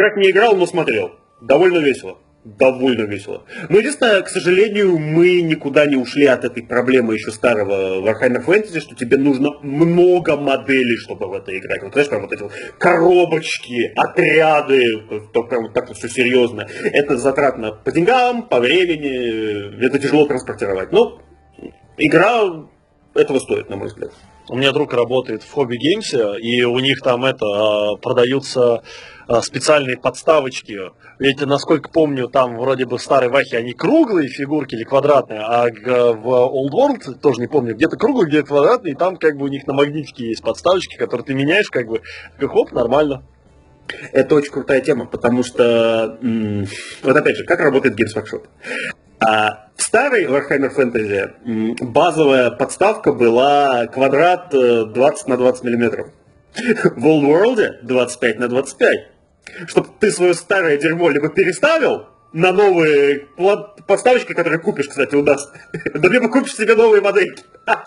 играть не играл, но смотрел. Довольно весело. Довольно весело. Но единственное, к сожалению, мы никуда не ушли от этой проблемы еще старого Warhammer Fantasy, что тебе нужно много моделей, чтобы в это играть. Вот знаешь, прям вот эти вот коробочки, отряды, то прям так все серьезно. Это затратно по деньгам, по времени, это тяжело транспортировать. Но игра этого стоит, на мой взгляд. У меня друг работает в Hobby Games, и у них там продаются специальные подставочки. Ведь, насколько помню, там вроде бы в старой Вахе они круглые фигурки или квадратные, а в Old World, тоже не помню, где-то круглые, где-то квадратные, и там как бы у них на магнитике есть подставочки, которые ты меняешь, как бы, хоп, нормально. Это очень крутая тема, потому что, вот опять же, как работает Games Workshop? В старой Warhammer Fantasy базовая подставка была квадрат 20 на 20 миллиметров. В Old World 25 на 25. Чтобы ты свое старое дерьмо либо переставил на новые подставочки, которые купишь, кстати, удастся, да либо купишь себе новые модельки.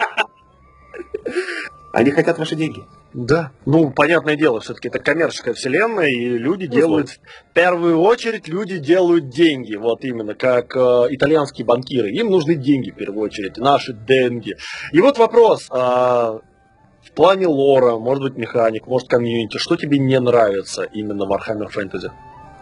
Они хотят ваши деньги. Да. Ну, понятное дело, все-таки это коммерческая вселенная, и люди делают, в первую очередь, люди делают деньги. Вот именно, как итальянские банкиры. Им нужны деньги, в первую очередь, наши деньги. И вот вопрос, в плане лора, может быть, механик, может, комьюнити, что тебе не нравится именно в Warhammer Fantasy?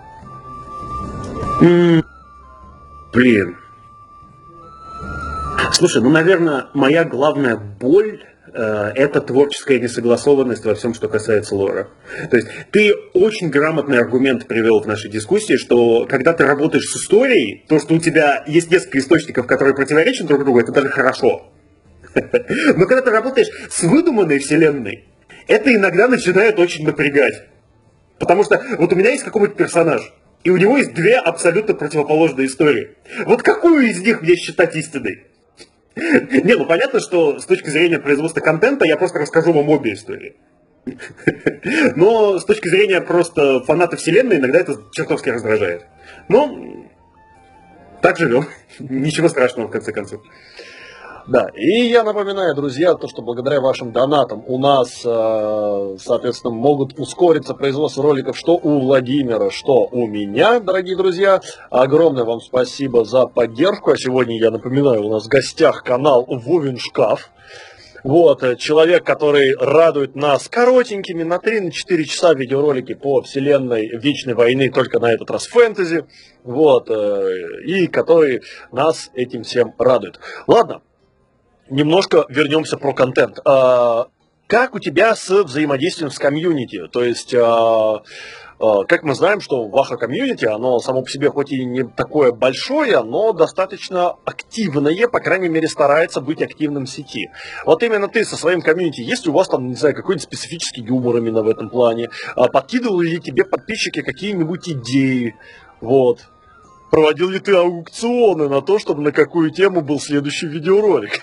Блин. Слушай, ну, наверное, моя главная боль это творческая несогласованность во всем, что касается лора. То есть ты очень грамотный аргумент привел в нашей дискуссии, что когда ты работаешь с историей, то, что у тебя есть несколько источников, которые противоречат друг другу, это даже хорошо. Но когда ты работаешь с выдуманной вселенной, это иногда начинает очень напрягать. Потому что вот у меня есть какой-нибудь персонаж, и у него есть две абсолютно противоположные истории. Вот какую из них мне считать истинной? Не, ну понятно, что с точки зрения производства контента я просто расскажу вам обе истории. Но с точки зрения просто фаната вселенной иногда это чертовски раздражает. Но так живем. Ничего страшного в конце концов. Да, и я напоминаю, друзья, то, что благодаря вашим донатам у нас, соответственно, могут ускориться производство роликов, что у Владимира, что у меня, дорогие друзья. Огромное вам спасибо за поддержку. А сегодня, я напоминаю, у нас в гостях канал Вовин Шкаф. Вот, человек, который радует нас коротенькими на 3-4 часа видеоролики по вселенной Вечной войны, только на этот раз фэнтези. Вот, и который нас этим всем радует. Ладно. Немножко вернемся про контент. Как у тебя с взаимодействием с комьюнити? То есть, как мы знаем, что Ваха комьюнити, оно само по себе хоть и не такое большое, но достаточно активное, по крайней мере, старается быть активным в сети. Вот именно ты со своим комьюнити, есть ли у вас там, не знаю, какой-нибудь специфический юмор именно в этом плане? Подкидывали ли тебе подписчики какие-нибудь идеи? Вот. Проводил ли ты аукционы на то, чтобы на какую тему был следующий видеоролик?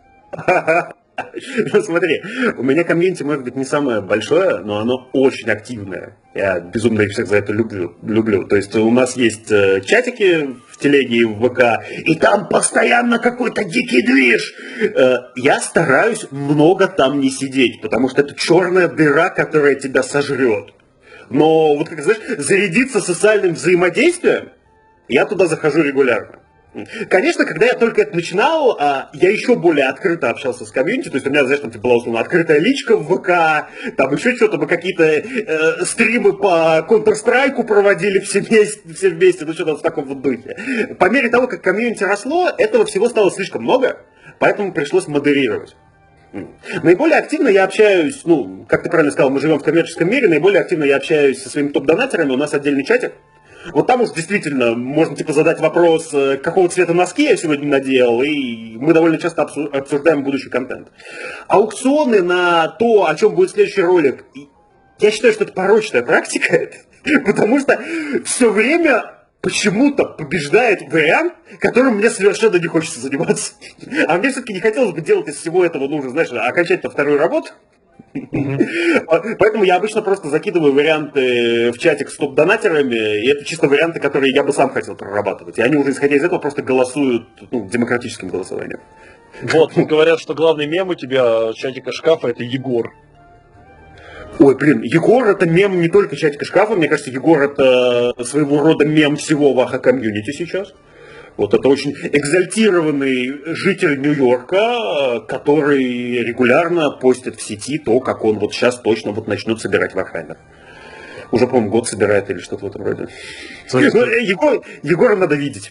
Ну смотри, у меня комьюнити, может быть, не самое большое, но оно очень активное. Я безумно их всех за это люблю. То есть у нас есть чатики в телеге и в ВК, и там постоянно какой-то дикий движ. Я стараюсь много там не сидеть, потому что это черная дыра, которая тебя сожрет. Но вот, как знаешь, зарядиться социальным взаимодействием, я туда захожу регулярно. Конечно, когда я только это начинал, я еще более открыто общался с комьюнити, то есть у меня, знаешь, там была условно открытая личка в ВК, там еще что-то, мы какие-то стримы по Counter-Strike проводили все вместе, ну что-то в таком вот духе. По мере того, как комьюнити росло, этого всего стало слишком много, поэтому пришлось модерировать. Наиболее активно я общаюсь, ну, как ты правильно сказал, мы живем в коммерческом мире, наиболее активно я общаюсь со своими топ-донатерами, у нас отдельный чатик. Вот там уж действительно можно типа задать вопрос, какого цвета носки я сегодня надел, и мы довольно часто обсуждаем будущий контент. Аукционы на то, о чем будет следующий ролик, я считаю, что это порочная практика, потому что все время почему-то побеждает вариант, которым мне совершенно не хочется заниматься. А мне все-таки не хотелось бы делать из всего этого, ну уже, знаешь, окончательно вторую работу. Поэтому я обычно просто закидываю варианты в чатик с топ-донатерами, и это чисто варианты, которые я бы сам хотел прорабатывать. И они уже, исходя из этого, просто голосуют демократическим голосованием. Вот, говорят, что главный мем у тебя чатика шкафа — это Егор. Ой, блин, Егор это мем не только чатика шкафа, мне кажется, Егор это своего рода мем всего Ваха комьюнити сейчас. Вот это очень экзальтированный житель Нью-Йорка, который регулярно постит в сети то, как он вот сейчас точно вот начнет собирать Warhammer. Уже, по-моему, год собирает или что-то в этом роде. Егора надо видеть.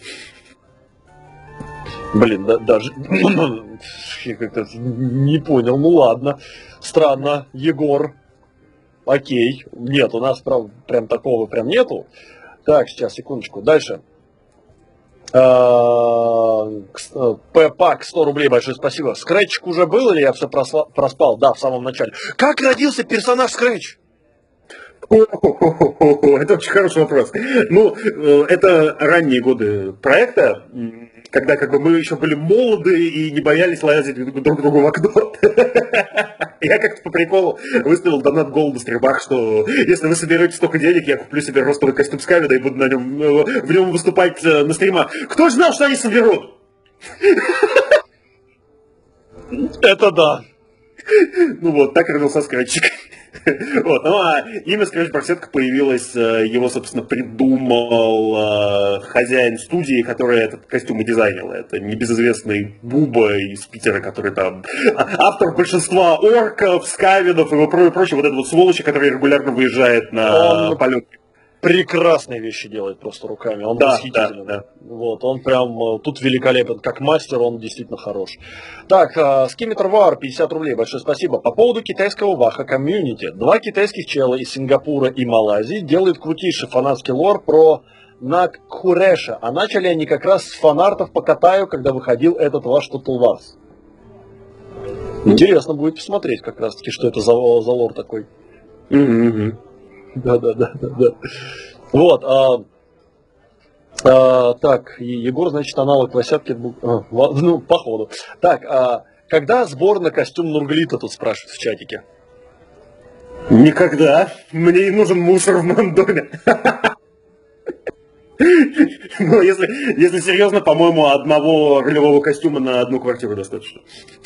Блин, даже я как-то не понял, ну ладно. Странно, Егор. Окей. Нет, у нас прям такого прям нету. Так, сейчас, секундочку. Дальше. Пак, 100 рублей, большое спасибо. Скретчик уже был или я все проспал? Да, в самом начале. Как родился персонаж Скретч? Это очень хороший вопрос. Ну, это ранние годы проекта, когда как бы мы еще были молоды и не боялись лазить друг другу в окно. Я как-то по приколу выставил донат Голду в стримах, что если вы соберете столько денег, я куплю себе ростовый костюм Скавида и буду в нем выступать на стримах. Кто ж знал, что они соберут? Это да. Ну вот, так родился Скретчик. Вот. Ну, а имя Scratch Барсетка появилось, его, собственно, придумал хозяин студии, который этот костюм и дизайнил. Это небезызвестный Буба из Питера, который там автор большинства орков, скавидов и прочее, вот это вот сволочи, который регулярно выезжает на полет. Прекрасные вещи делает просто руками, он восхитительный. Да. Вот, он прям тут великолепен, как мастер, он действительно хорош. Так, Скимметр Вар, 50 рублей, большое спасибо. По поводу китайского Ваха комьюнити. 2 китайских чела из Сингапура и Малайзии делают крутейший фанатский лор про Накхуреша, а начали они как раз с фанартов по Катаю, когда выходил этот ваш Total Wars. Интересно будет посмотреть как раз таки, что это за лор такой. Да. Вот. Так, Егор, значит, аналог Васятки. Ну, походу. Так, когда сбор на костюм Нурглита, тут спрашивают в чатике? Никогда. Мне не нужен мусор в моем доме. Ну, если серьезно, по-моему, одного ролевого костюма на одну квартиру достаточно.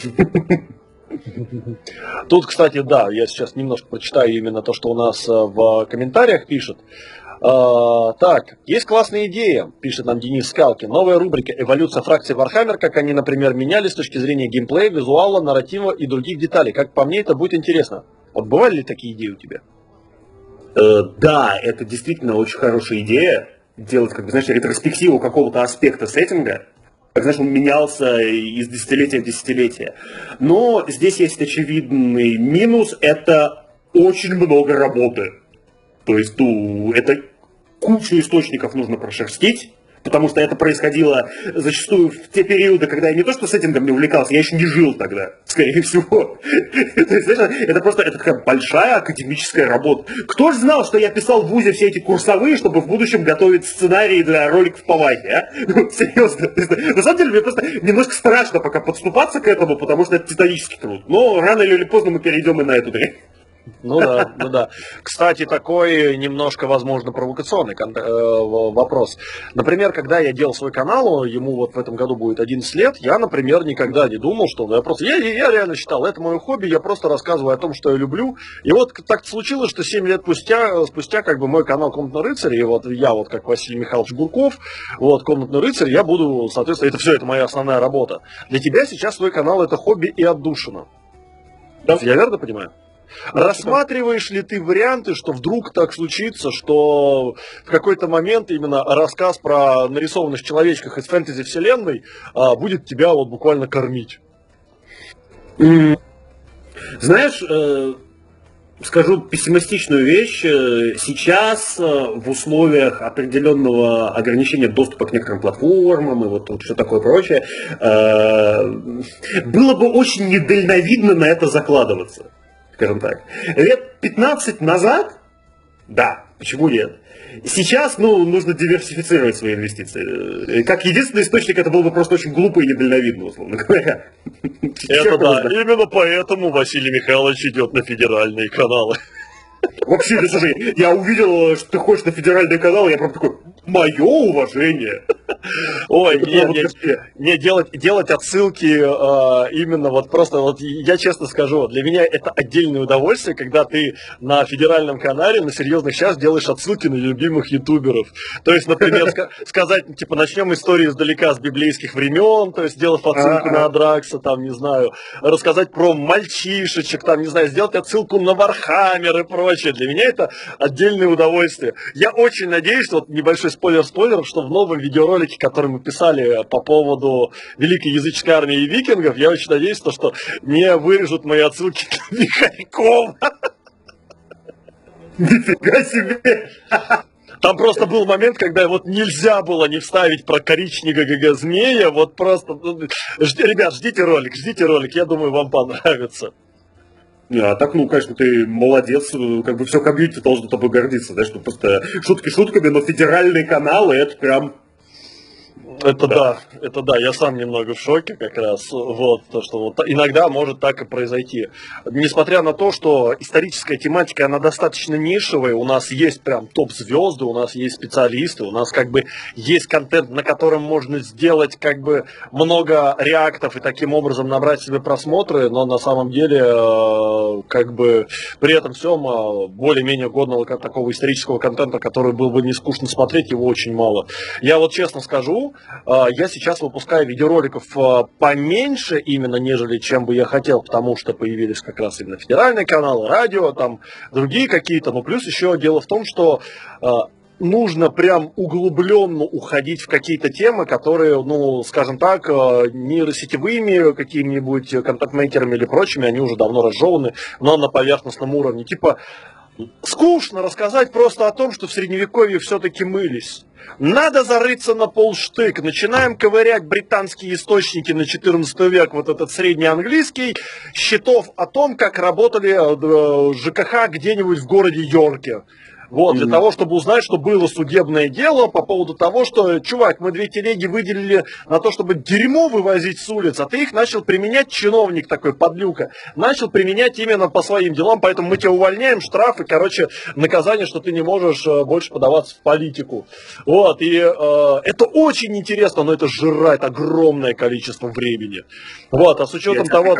Тут, кстати, да, я сейчас немножко прочитаю именно то, что у нас в комментариях пишут. Так, есть классная идея, пишет нам Денис Скалкин. Новая рубрика «Эволюция фракции Warhammer», как они, например, менялись с точки зрения геймплея, визуала, нарратива и других деталей. Как по мне, это будет интересно. Вот бывали ли такие идеи у тебя? Да, это действительно очень хорошая идея. Делать, как бы, знаешь, ретроспективу какого-то аспекта сеттинга. Как, знаешь, он менялся из десятилетия в десятилетие. Но здесь есть очевидный минус. Это очень много работы. То есть, это кучу источников нужно прошерстить. Потому что это происходило зачастую в те периоды, когда я не то что сеттингом не увлекался, я еще не жил тогда, скорее всего. То есть, это просто такая большая академическая работа. Кто же знал, что я писал в ВУЗе все эти курсовые, чтобы в будущем готовить сценарии для роликов по Вахе, а? Ну, серьезно. На самом деле, мне просто немножко страшно пока подступаться к этому, потому что это титанический труд. Но рано или поздно мы перейдем и на эту дрянь. Ну да. Кстати, такой немножко, возможно, провокационный вопрос. Например, когда я делал свой канал, ему вот в этом году будет 11 лет, я, например, никогда не думал, что я реально считал, это мое хобби, я просто рассказываю о том, что я люблю. И вот так случилось, что 7 лет спустя как бы мой канал «Комнатный рыцарь», и вот я вот как Василий Михайлович Гурков, вот «Комнатный рыцарь», я буду, соответственно, это моя основная работа. Для тебя сейчас твой канал это хобби и отдушина. Да. Я верно понимаю? Рассматриваешь ли ты варианты, что вдруг так случится, что в какой-то момент именно рассказ про нарисованных человечках из фэнтези-вселенной будет тебя вот буквально кормить? Знаешь, скажу пессимистичную вещь. Сейчас в условиях определенного ограничения доступа к некоторым платформам и вот все такое прочее, было бы очень недальновидно на это закладываться. Скажем так. Лет 15 назад, да, почему нет? Сейчас, нужно диверсифицировать свои инвестиции. Как единственный источник, это было бы просто очень глупо и недальновидно, условно говоря. Это да, именно поэтому Василий Михайлович идет на федеральные каналы. Вообще, слушай, я увидел, что ты ходишь на федеральные каналы, я прям такой, мое уважение. Ой, не делать отсылки именно вот просто, вот я честно скажу, для меня это отдельное удовольствие, когда ты на федеральном канале, на серьезных сейчас делаешь отсылки на любимых ютуберов. То есть, например, сказать, типа, начнем историю издалека, с библейских времен, то есть, сделав отсылку на Адракса, там, не знаю, рассказать про мальчишечек, там, не знаю, сделать отсылку на Вархаммер и прочее. Для меня это отдельное удовольствие. Я очень надеюсь, что, вот небольшой спойлер, что в новом видеоролике, который мы писали по поводу Великой языческой армии и викингов, я очень надеюсь, что не вырежут мои отсылки на Михалькова. Нифига себе! Там просто был момент, когда вот нельзя было не вставить про коричневого змея, вот просто... Ребят, ждите ролик, я думаю, вам понравится. А так, ну, конечно, ты молодец, как бы все комьюнити должно тобой гордиться, да, что просто шутки шутками, но федеральные каналы, это прям... Это да, я сам немного в шоке как раз, вот, то, что вот иногда может так и произойти. Несмотря на то, что историческая тематика, она достаточно нишевая, у нас есть прям топ-звезды, у нас есть специалисты, у нас как бы есть контент, на котором можно сделать как бы много реактов и таким образом набрать себе просмотры, но на самом деле как бы при этом всем более-менее годного такого исторического контента, который был бы не скучно смотреть, его очень мало. Я вот честно скажу, я сейчас выпускаю видеороликов поменьше именно, нежели чем бы я хотел, потому что появились как раз именно федеральные каналы, радио, там другие какие-то. Но плюс еще дело в том, что нужно прям углубленно уходить в какие-то темы, которые, ну, скажем так, нейросетевыми какими-нибудь контент-мейкерами или прочими, они уже давно разжеваны, но на поверхностном уровне. Типа, скучно рассказать просто о том, что в Средневековье все-таки мылись. Надо зарыться на полштык. Начинаем ковырять британские источники на 14 век, вот этот среднеанглийский, счетов о том, как работали ЖКХ где-нибудь в городе Йорке. Вот, для того, чтобы узнать, что было судебное дело по поводу того, что, чувак, мы 2 телеги выделили на то, чтобы дерьмо вывозить с улиц, а ты их начал применять, чиновник такой, подлюка, начал применять именно по своим делам, поэтому мы тебя увольняем, штрафы, короче, наказание, что ты не можешь больше подаваться в политику. Вот, и это очень интересно, но это жрает огромное количество времени. Вот, а с учетом того,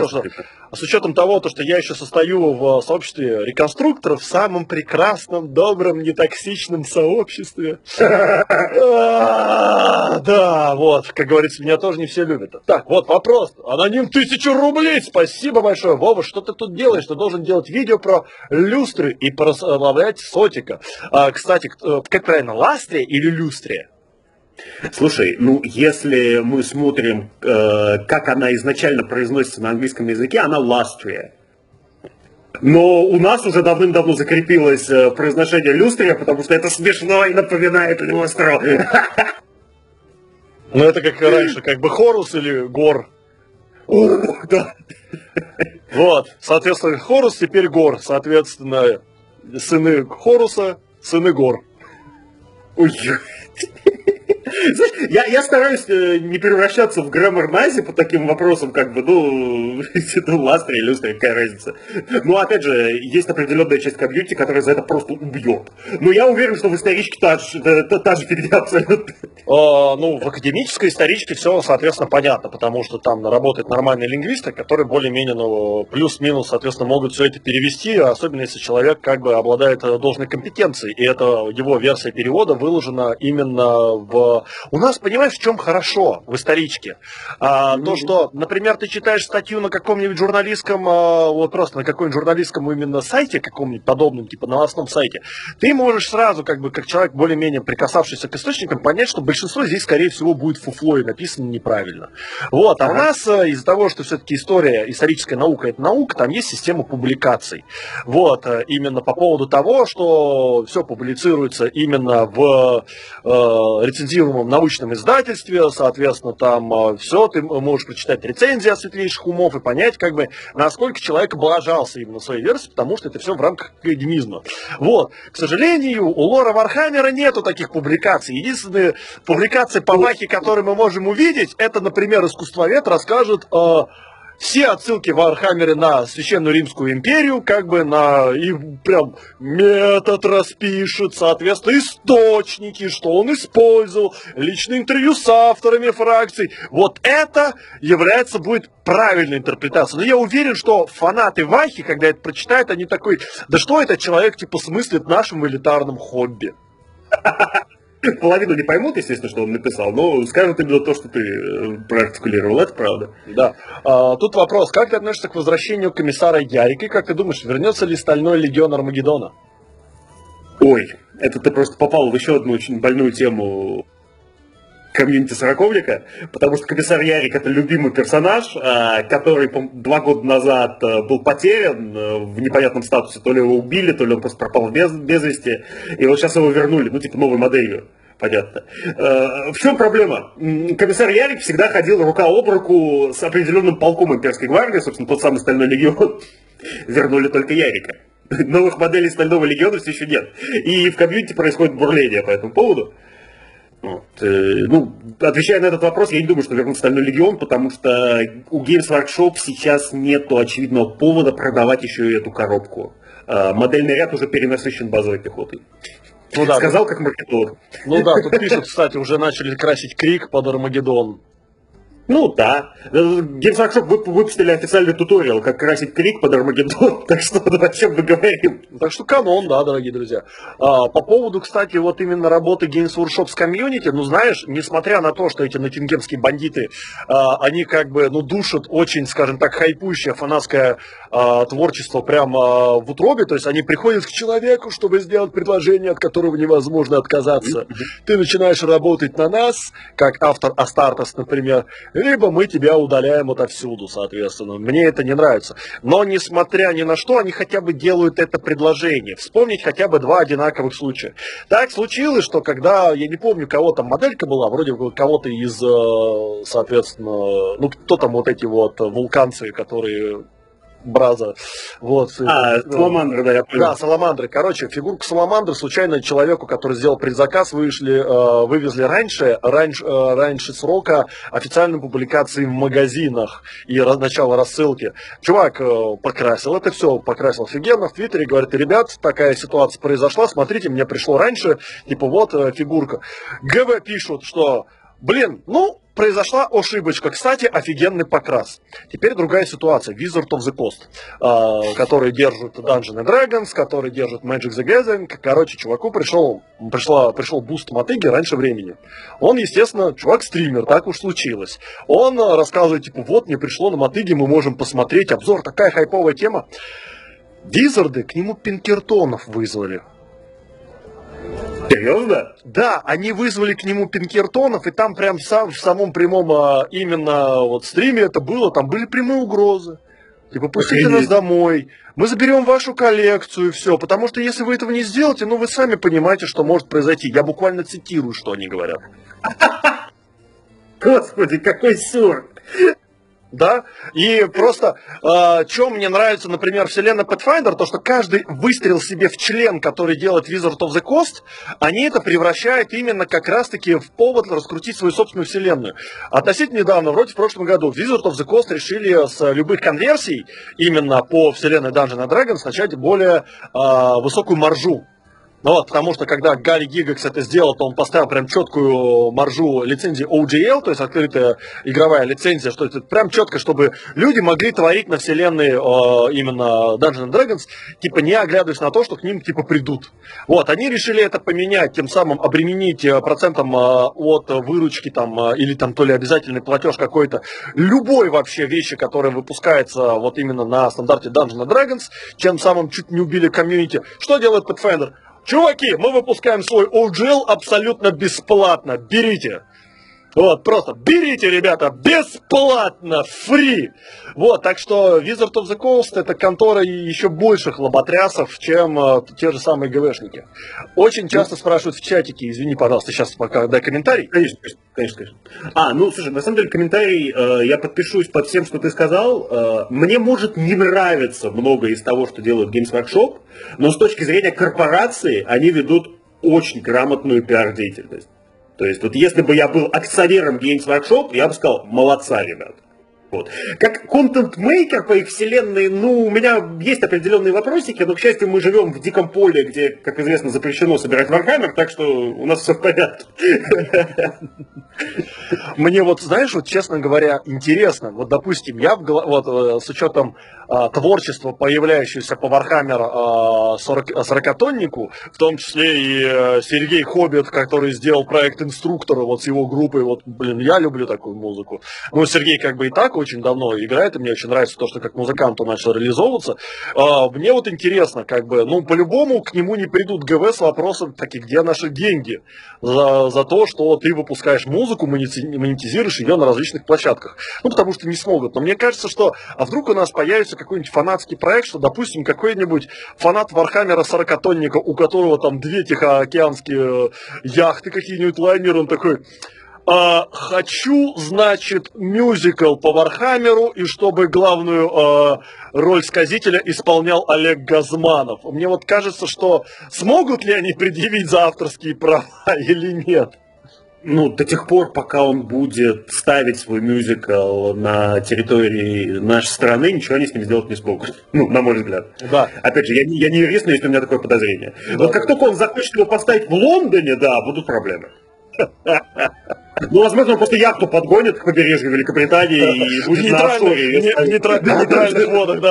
что я еще состою в сообществе реконструкторов, в самом прекрасном, добром, нетоксичном сообществе. Да, вот, как говорится, меня тоже не все любят. Так, вот вопрос. Аноним 1000 рублей. Спасибо большое. Вова, что ты тут делаешь? Ты должен делать видео про люстры и прославлять Сотика. Кстати, как правильно, ластрия или люстрия? Слушай, ну если мы смотрим, как она изначально произносится на английском языке, она ластрия. Но у нас уже давным-давно закрепилось произношение люстрия, потому что это смешно и напоминает люстру. Ну это как раньше, как бы Хорус или Гор. Да. Вот, соответственно, Хорус теперь Гор, соответственно, сыны Хоруса, сыны Гор. Ой. Знаешь, я стараюсь не превращаться в граммар-нази по таким вопросам, как бы, ну, ластрия, люстрия, какая разница. Но, опять же, есть определенная часть комьюнити, которая за это просто убьет. Но я уверен, что в историчке та же фигня абсолютно. Ну, в академической историчке все, соответственно, понятно, потому что там работают нормальные лингвисты, которые более-менее, ну, плюс-минус, соответственно, могут все это перевести, особенно если человек как бы обладает должной компетенцией, и это его версия перевода выложена именно в... У нас, понимаешь, в чем хорошо в историчке? То, что, например, ты читаешь статью на каком-нибудь журналистском, вот просто на каком-нибудь журналистском именно сайте, каком-нибудь подобном, типа новостном сайте, ты можешь сразу, как бы, как человек более-менее прикасавшийся к источникам, понять, что большинство здесь, скорее всего, будет фуфло и написано неправильно. Вот, а у нас из-за того, что все-таки история, историческая наука — это наука, там есть система публикаций. Вот, именно по поводу того, что все публицируется именно в рецензируемом научном издательстве, соответственно, там все, ты можешь прочитать рецензии от светлейших умов и понять, как бы, насколько человек облажался именно в своей версии, потому что это все в рамках академизма. Вот, к сожалению, у Лора Вархаммера нету таких публикаций. Единственные публикации по Вахе, которые мы можем увидеть, это, например, искусствовед расскажет о все отсылки в Вархаммере на Священную Римскую империю, как бы и прям метод распишет, соответственно, источники, что он использовал, личные интервью с авторами фракций. Вот это будет правильной интерпретацией. Но я уверен, что фанаты Вахи, когда это прочитают, они такой, да что этот человек типа смыслит в нашем элитарном хобби? Половину не поймут, естественно, что он написал, но скажут именно то, что ты проартикулировал, это правда. Да. Тут вопрос, как ты относишься к возвращению комиссара Ярика, как ты думаешь, вернется ли Стальной Легион Армагеддона? Ой, это ты просто попал в еще одну очень больную тему комьюнити Сороковника, потому что комиссар Ярик — это любимый персонаж, который 2 года назад был потерян в непонятном статусе, то ли его убили, то ли он просто пропал без вести, и вот сейчас его вернули, новой моделью. Понятно. В чем проблема? Комиссар Ярик всегда ходил рука об руку с определенным полком имперской гвардии, собственно, тот самый Стальной Легион. Вернули только Ярика. Новых моделей Стального Легиона все еще нет. И в комьюнити происходит бурление по этому поводу. Вот. Отвечая на этот вопрос, я не думаю, что вернут Стальной Легион, потому что у Games Workshop сейчас нету очевидного повода продавать еще и эту коробку. Модельный ряд уже перенасыщен базовой пехотой. Сказал, как маркетолог. Тут пишут, кстати, уже начали красить Крик под Армагеддон. Да. Games Workshop выпустили официальный туториал, как красить Крик под Армагеддон, так что о чем мы говорим. Так что канон, да, дорогие друзья. По поводу, кстати, вот именно работы Games Workshop с комьюнити, знаешь, несмотря на то, что эти ноттингемские бандиты, они как бы, душат очень, скажем так, хайпующее фанатское творчество прямо в утробе, то есть они приходят к человеку, чтобы сделать предложение, от которого невозможно отказаться. Ты начинаешь работать на нас, как автор Астартес, например, либо мы тебя удаляем отовсюду, соответственно. Мне это не нравится. Но, несмотря ни на что, они хотя бы делают это предложение. Вспомнить хотя бы 2 одинаковых случая. Так случилось, что когда, я не помню, кого там моделька была, вроде кого-то из, соответственно, кто там вот эти вот вулканцы, которые... Браза. Саламандры, да, я понял. Да, Саламандры. Короче, фигурку Саламандры случайно человеку, который сделал предзаказ, вывезли раньше срока официальной публикации в магазинах и начала рассылки. Чувак покрасил это все, покрасил офигенно в Твиттере, говорит: ребят, такая ситуация произошла, смотрите, мне пришло раньше, фигурка. ГВ пишут, что произошла ошибочка. Кстати, офигенный покрас. Теперь другая ситуация. Wizard of the Coast, который держит Dungeons and Dragons, который держит Magic the Gathering. Короче, чуваку пришел буст мотыги раньше времени. Он, естественно, чувак-стример, так уж случилось. Он рассказывает, мне пришло на мотыге, мы можем посмотреть обзор, такая хайповая тема. Визарды к нему Пинкертонов вызвали. Серьезно? Да, они вызвали к нему Пинкертонов, и там прям в самом прямом стриме это было, там были прямые угрозы. Пустите нас домой, мы заберем вашу коллекцию и все, потому что если вы этого не сделаете, вы сами понимаете, что может произойти. Я буквально цитирую, что они говорят. Господи, какой сюр! Да, и просто, что мне нравится, например, вселенная Pathfinder, то, что каждый выстрел себе в член, который делает Wizard of the Coast, они это превращают именно как раз-таки в повод раскрутить свою собственную вселенную. Относительно недавно, вроде в прошлом году, Wizard of the Coast решили с любых конверсий, именно по вселенной Dungeons and Dragons, начать более высокую маржу. Потому что когда Гарри Гигакс это сделал, то он поставил прям четкую маржу лицензии OGL, то есть открытая игровая лицензия, что это прям четко, чтобы люди могли творить на вселенной именно Dungeons and Dragons, не оглядываясь на то, что к ним придут. Они решили это поменять, тем самым обременить процентом от выручки или то ли обязательный платеж какой-то, любой вообще вещи, которая выпускается именно на стандарте Dungeons and Dragons, тем самым чуть не убили комьюнити. Что делает Pathfinder? Чуваки, мы выпускаем свой OGL абсолютно бесплатно. Берите. Просто берите, ребята, бесплатно, фри. Так что Wizard of the Coast это контора еще больших лоботрясов, чем те же самые ГВшники. Очень часто спрашивают в чатике, извини, пожалуйста, сейчас пока дай комментарий. Конечно. Слушай, на самом деле комментарий, я подпишусь под всем, что ты сказал. Мне может не нравиться многое из того, что делает Games Workshop, но с точки зрения корпорации они ведут очень грамотную пиар-деятельность. То есть, если бы я был акционером Games Workshop, я бы сказал: молодца, ребят. Вот. Как контент-мейкер по их вселенной, ну, у меня есть определенные вопросики, но, к счастью, мы живем в диком поле, где, как известно, запрещено собирать Warhammer, так что у нас все в порядке. Мне вот, знаешь, вот, честно говоря, интересно, вот, допустим, я вот, с учетом творчества, появляющегося по Warhammer 40-тоннику, в том числе и Сергей Хоббит, который сделал проект Инструктора вот с его группой, вот, блин, я люблю такую музыку. Ну, Сергей как бы и так очень давно играет, и мне очень нравится то, что как музыкант он начал реализовываться. Мне вот интересно, как бы, ну, по-любому к нему не придут ГВ с вопросом, таки, где наши деньги за то, что ты выпускаешь музыку, монетизируешь ее на различных площадках. Ну, потому что не смогут. Но мне кажется, что, а вдруг у нас появится какой-нибудь фанатский проект, что, допустим, какой-нибудь фанат Вархаммера 40-тонника, у которого там 2 тихоокеанские яхты, какие-нибудь лайнеры, он такой: хочу, значит, мюзикл по Вархаммеру, и чтобы главную роль сказителя исполнял Олег Газманов. Мне вот кажется, что смогут ли они предъявить за авторские права или нет? Ну, до тех пор, пока он будет ставить свой мюзикл на территории нашей страны, ничего они с ним сделать не смогут. Ну, на мой взгляд. Да. Опять же, я не юрист, но есть у меня такое подозрение. Да, вот как только он захочет его поставить в Лондоне, да, будут проблемы. Ну, возможно, он просто яхту подгонит к побережью Великобритании и будет на офшоре. В нейтральных водах,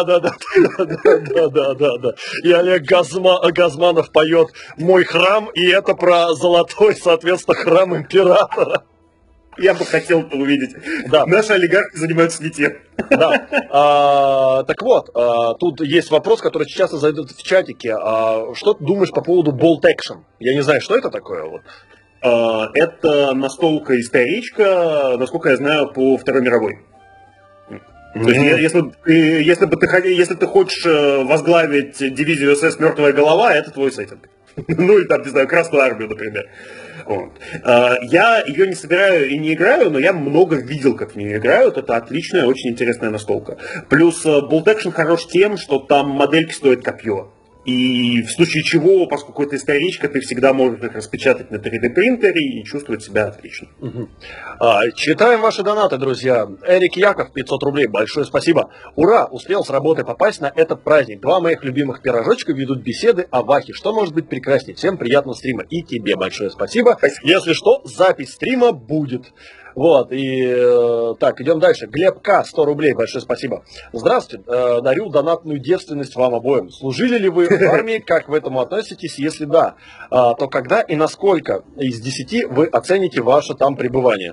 да. И Олег Газманов поет «Мой храм», и это про золотой, соответственно, храм императора. Я бы хотел это увидеть. Да. Наши олигархи занимаются не тем. Да. Так вот, тут есть вопрос, который часто задают в чатике. Что ты думаешь по поводу Bolt Action? Я не знаю, что это такое. Вот. Это настолка-историчка, насколько я знаю, по Второй мировой. То есть, если ты хочешь возглавить дивизию СС «Мертвая голова», это твой сеттинг. Ну, и там, не знаю, Красную армию, например. Вот. Я ее не собираю и не играю, но я много видел, как в нее играют. Это отличная, очень интересная настолка. Плюс Bolt Action хорош тем, что там модельки стоят копье. И в случае чего, поскольку это историчка, ты всегда можешь их распечатать на 3D принтере и чувствовать себя отлично. Читаем ваши донаты, друзья. Эрик Яков, 500 рублей, большое спасибо. Ура, успел с работы попасть на этот праздник. 2 моих любимых пирожочка ведут беседы о Вахе. Что может быть прекраснее? Всем приятного стрима. И тебе большое спасибо. Если что, запись стрима будет. Вот, и так, идем дальше. Глеб К, 100 рублей, большое спасибо. Здравствуйте, дарю донатную девственность вам обоим. Служили ли вы в армии, как в этому относитесь? Если да, то когда и насколько из 10 вы оцените ваше там пребывание?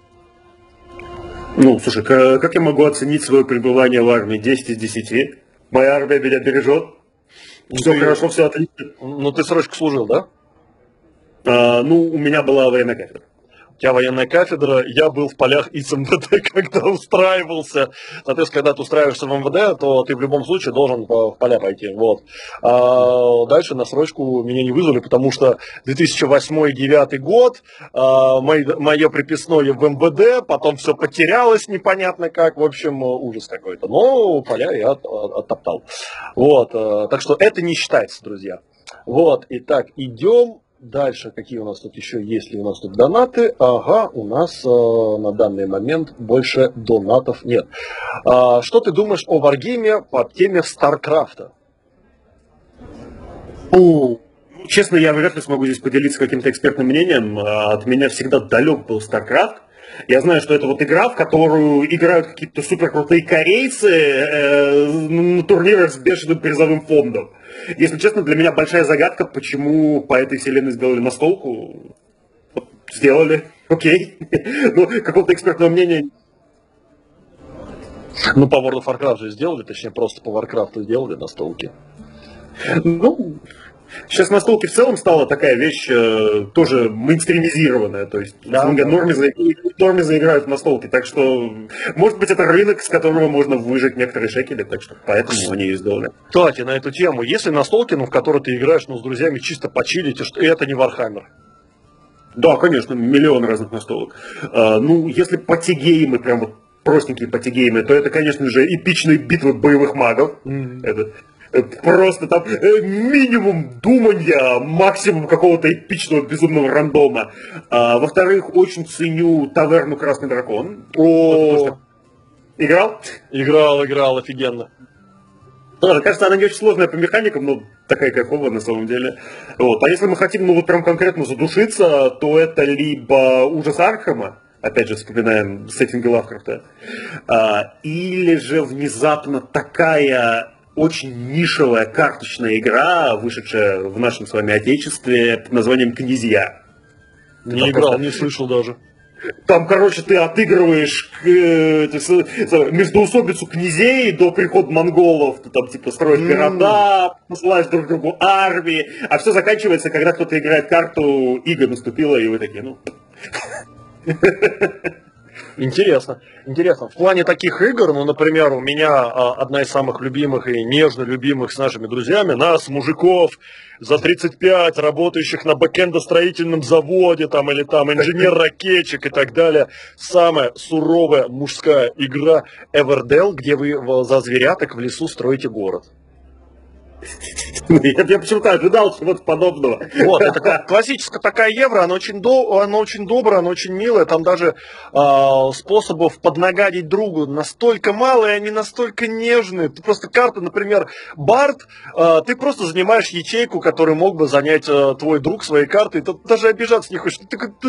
Ну, слушай, как я могу оценить свое пребывание в армии? 10 из 10. Моя армия меня бережет. Все хорошо, все отлично. Ну, ты срочку служил, да? Ну, у меня была военная кафедра. У тебя военная кафедра, я был в полях из МВД, когда устраивался. Соответственно, когда ты устраиваешься в МВД, то ты в любом случае должен в поля пойти. Вот. А дальше на срочку меня не вызвали, потому что 2008-2009 год, мое приписное в МВД, потом все потерялось непонятно как, в общем, ужас какой-то. Но поля я оттоптал. Вот. Так что это не считается, друзья. Вот. Итак, идем. Дальше, какие у нас тут еще есть ли у нас тут донаты? Ага, у нас на данный момент больше донатов нет. Что ты думаешь о варгейме по теме Старкрафта? Честно, я вряд ли смогу здесь поделиться каким-то экспертным мнением. От меня всегда далек был StarCraft. Я знаю, что это вот игра, в которую играют какие-то супер крутые корейцы на турнирах с бешеным призовым фондом. Если честно, для меня большая загадка, почему по этой вселенной сделали настолку. Сделали, окей. Ну, какого-то экспертного мнения. Ну, по World of Warcraft же сделали, точнее, просто по Warcraft сделали настолки. Ну, сейчас настолки в целом стала такая вещь тоже мейнстримизированная, то есть норме заиграют в настолки, так что, может быть, это рынок, с которого можно выжать некоторые шекели, так что поэтому они ее сделали. Кстати, на эту тему, если настолки, в которые ты играешь, с друзьями чисто почилить, и это не Warhammer? Да, конечно, миллион разных настолок. Ну, если патигеймы, прям вот простенькие патигеймы, то это, конечно же, эпичные битвы боевых магов. Это просто там минимум думания, максимум какого-то эпичного безумного рандома. Во-вторых, очень ценю таверну «Красный дракон». Играл? Играл, офигенно. Да, кажется, она не очень сложная по механикам, но такая кайфовая на самом деле. Вот. А если мы хотим, ну вот прям конкретно задушиться, то это либо ужас Аркхема, опять же вспоминаем сеттинги Лавкрафта, или же внезапно такая очень нишевая карточная игра, вышедшая в нашем с вами отечестве под названием «Князья». Не играл, не слышал даже. Там, короче, ты отыгрываешь междоусобицу князей до прихода монголов, ты там типа строишь города, посылаешь друг другу армии, а все заканчивается, когда кто-то играет карту, Ига наступила, и вы такие, ну... Интересно. В плане таких игр, ну, например, у меня одна из самых любимых и нежно любимых с нашими друзьями, нас, мужиков, за 35, работающих на бэкэндостроительном заводе, там, или там инженер-ракетчик и так далее, самая суровая мужская игра Everdell, где вы за зверяток в лесу строите город. Я почему-то ожидал чего-то подобного. Вот, это классическая такая евро, она очень добрая, она очень милая, там даже способов поднагадить другу настолько мало, и они настолько нежные. Ты просто карта, например, Бард, ты просто занимаешь ячейку, которую мог бы занять твой друг своей картой, ты даже обижаться не хочешь.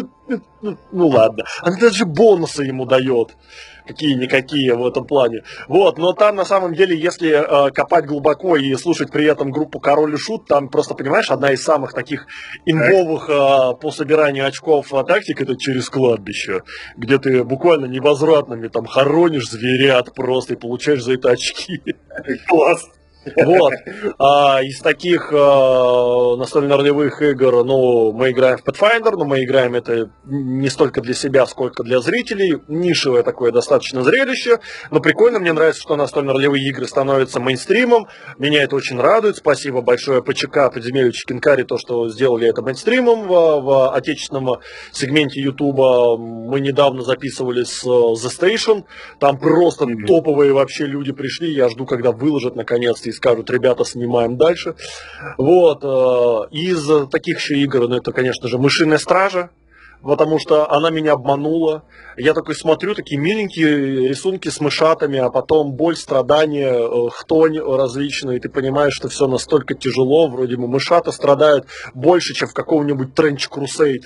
Ну ладно, она даже бонусы ему дает. Какие-никакие в этом плане. Вот, но там на самом деле, если копать глубоко и слушать при этом группу Король и Шут, там просто, понимаешь, одна из самых таких имбовых по собиранию очков тактик, это через кладбище, где ты буквально невозвратными там хоронишь зверят просто и получаешь за это очки. Класс. Вот. Из таких настольно-ролевых игр, ну, мы играем в Pathfinder, но мы играем это не столько для себя, сколько для зрителей. Нишевое такое достаточно зрелище, но прикольно, мне нравится, что настольно-ролевые игры становятся мейнстримом. Меня это очень радует. Спасибо большое ПЧК, Подземелью Чикенкари, то, что сделали это мейнстримом в отечественном сегменте Ютуба. Мы недавно записывали с The Station, там просто топовые вообще люди пришли, я жду, когда выложат наконец-то и скажут, ребята, снимаем дальше. Вот. Из таких еще игр, ну, это, конечно же, Мышиная стража, потому что она меня обманула. Я такой смотрю, такие миленькие рисунки с мышатами, а потом боль, страдания, хтонь различные, и ты понимаешь, что все настолько тяжело, вроде бы мышата страдают больше, чем в каком-нибудь Trench Crusade.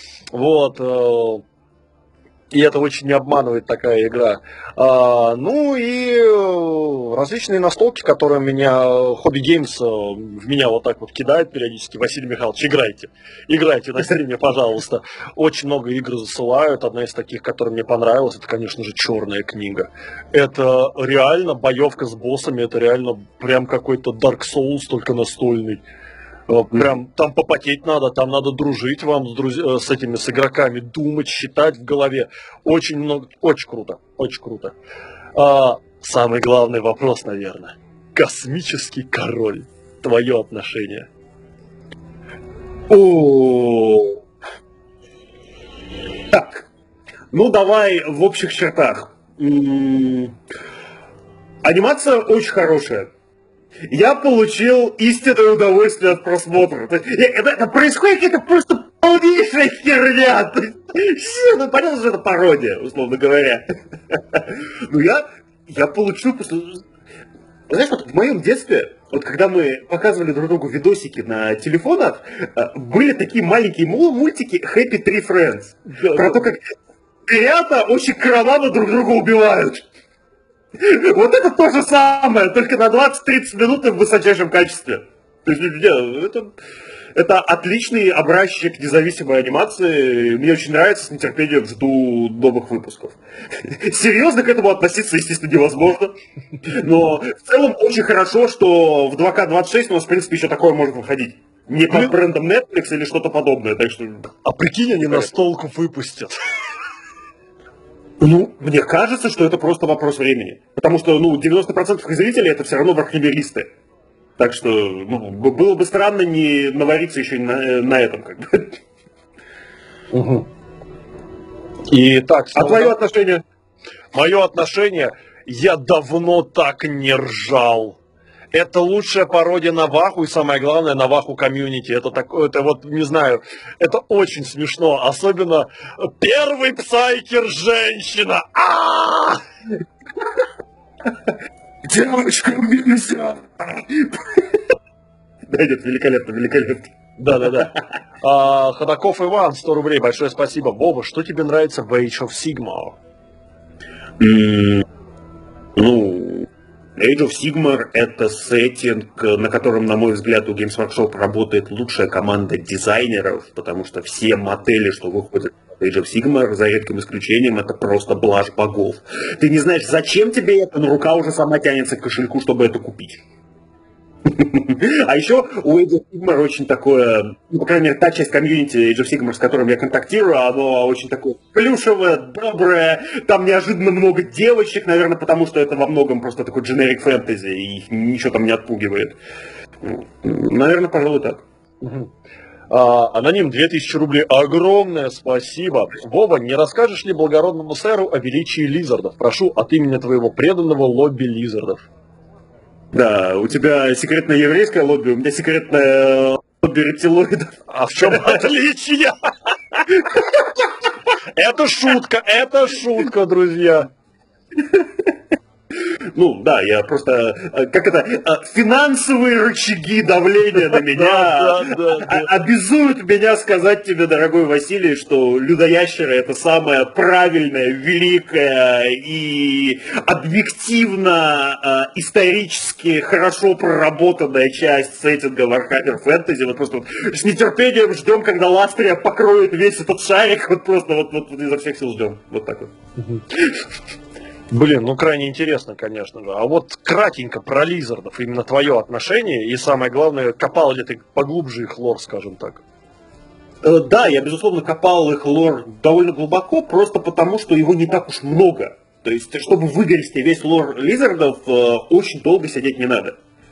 Вот. И это очень не обманывает такая игра. Ну и различные настолки, которые меня Hobby Games в меня вот так вот кидает периодически. Василий Михайлович, играйте на стриме, пожалуйста. Очень много игр засылают. Одна из таких, которая мне понравилась, это, конечно же, «Черная книга». Это реально боевка с боссами, это реально прям какой-то Dark Souls, только настольный. Прям там попотеть надо, там надо дружить вам с этими, с игроками, думать, считать в голове. Очень много, очень круто, очень круто. Самый главный вопрос, наверное. Космический король. Твое отношение. Так, ну давай в общих чертах. Анимация очень хорошая. Я получил истинное удовольствие от просмотра. Это происходит какая-то просто полнейшая херня. Ну, понятно, что это пародия, условно говоря. Но я получил просто... Знаешь, вот в моем детстве, вот когда мы показывали друг другу видосики на телефонах, были такие маленькие мультики Happy Tree Friends. Про то, как ребята очень кроваво друг друга убивают. Вот это то же самое, только на 20-30 минут и в высочайшем качестве. То есть, это отличный образчик независимой анимации. Мне очень нравится, с нетерпением жду новых выпусков. Серьезно к этому относиться, естественно, невозможно. Но в целом очень хорошо, что в 2К26 у нас, в принципе, еще такое может выходить. Не под брендом Netflix или что-то подобное. Так что... А прикинь, они настолку выпустят. Ну, мне кажется, что это просто вопрос времени. Потому что, 90% их зрителей это все равно верхнемеристы. Так что, было бы странно не навариться еще и на этом, как бы. Угу. И так, а твое отношение? Мое отношение, я давно так не ржал. Это лучшая пародия на Ваху, и самое главное, на Ваху комьюнити. Это вот, не знаю, это очень смешно. Особенно первый псайкер женщина. Девочка, убейся! Да, нет, великолепно, великолепно. Да. Ходаков Иван, 100 рублей, большое спасибо. Вова, что тебе нравится в Age of Sigmar? Age of Sigmar — это сеттинг, на котором, на мой взгляд, у Games Workshop работает лучшая команда дизайнеров, потому что все модели, что выходят в Age of Sigmar, за редким исключением, это просто блажь богов. Ты не знаешь, зачем тебе это, но рука уже сама тянется к кошельку, чтобы это купить. А еще у Age of Sigmar очень такое, по крайней мере, та часть комьюнити Age of Sigmar, с которым я контактирую, оно очень такое плюшевое, доброе, там неожиданно много девочек, наверное, потому что это во многом просто такой generic фэнтези, и их ничего там не отпугивает. Наверное, пожалуй, так. Аноним, 2000 рублей, огромное спасибо. Вова, не расскажешь ли благородному сэру о величии лизардов? Прошу от имени твоего преданного лобби лизардов. Да, у тебя секретное еврейское лобби, у меня секретное лобби рептилоидов. А в чем отличие? Это шутка, друзья. Да, я просто, финансовые рычаги давления на меня обязуют меня сказать тебе, дорогой Василий, что людоящеры — это самая правильная, великая и объективно, исторически хорошо проработанная часть сеттинга Warhammer Fantasy. Вот просто с нетерпением ждем, когда Ластрия покроет весь этот шарик, вот изо всех сил ждем. Вот так вот. Блин, крайне интересно, конечно же. А вот кратенько про лизардов, именно твое отношение, и самое главное, копал ли ты поглубже их лор, скажем так? Да, я, безусловно, копал их лор довольно глубоко, просто потому, что его не так уж много. То есть, чтобы выгрести весь лор лизардов, очень долго сидеть не надо.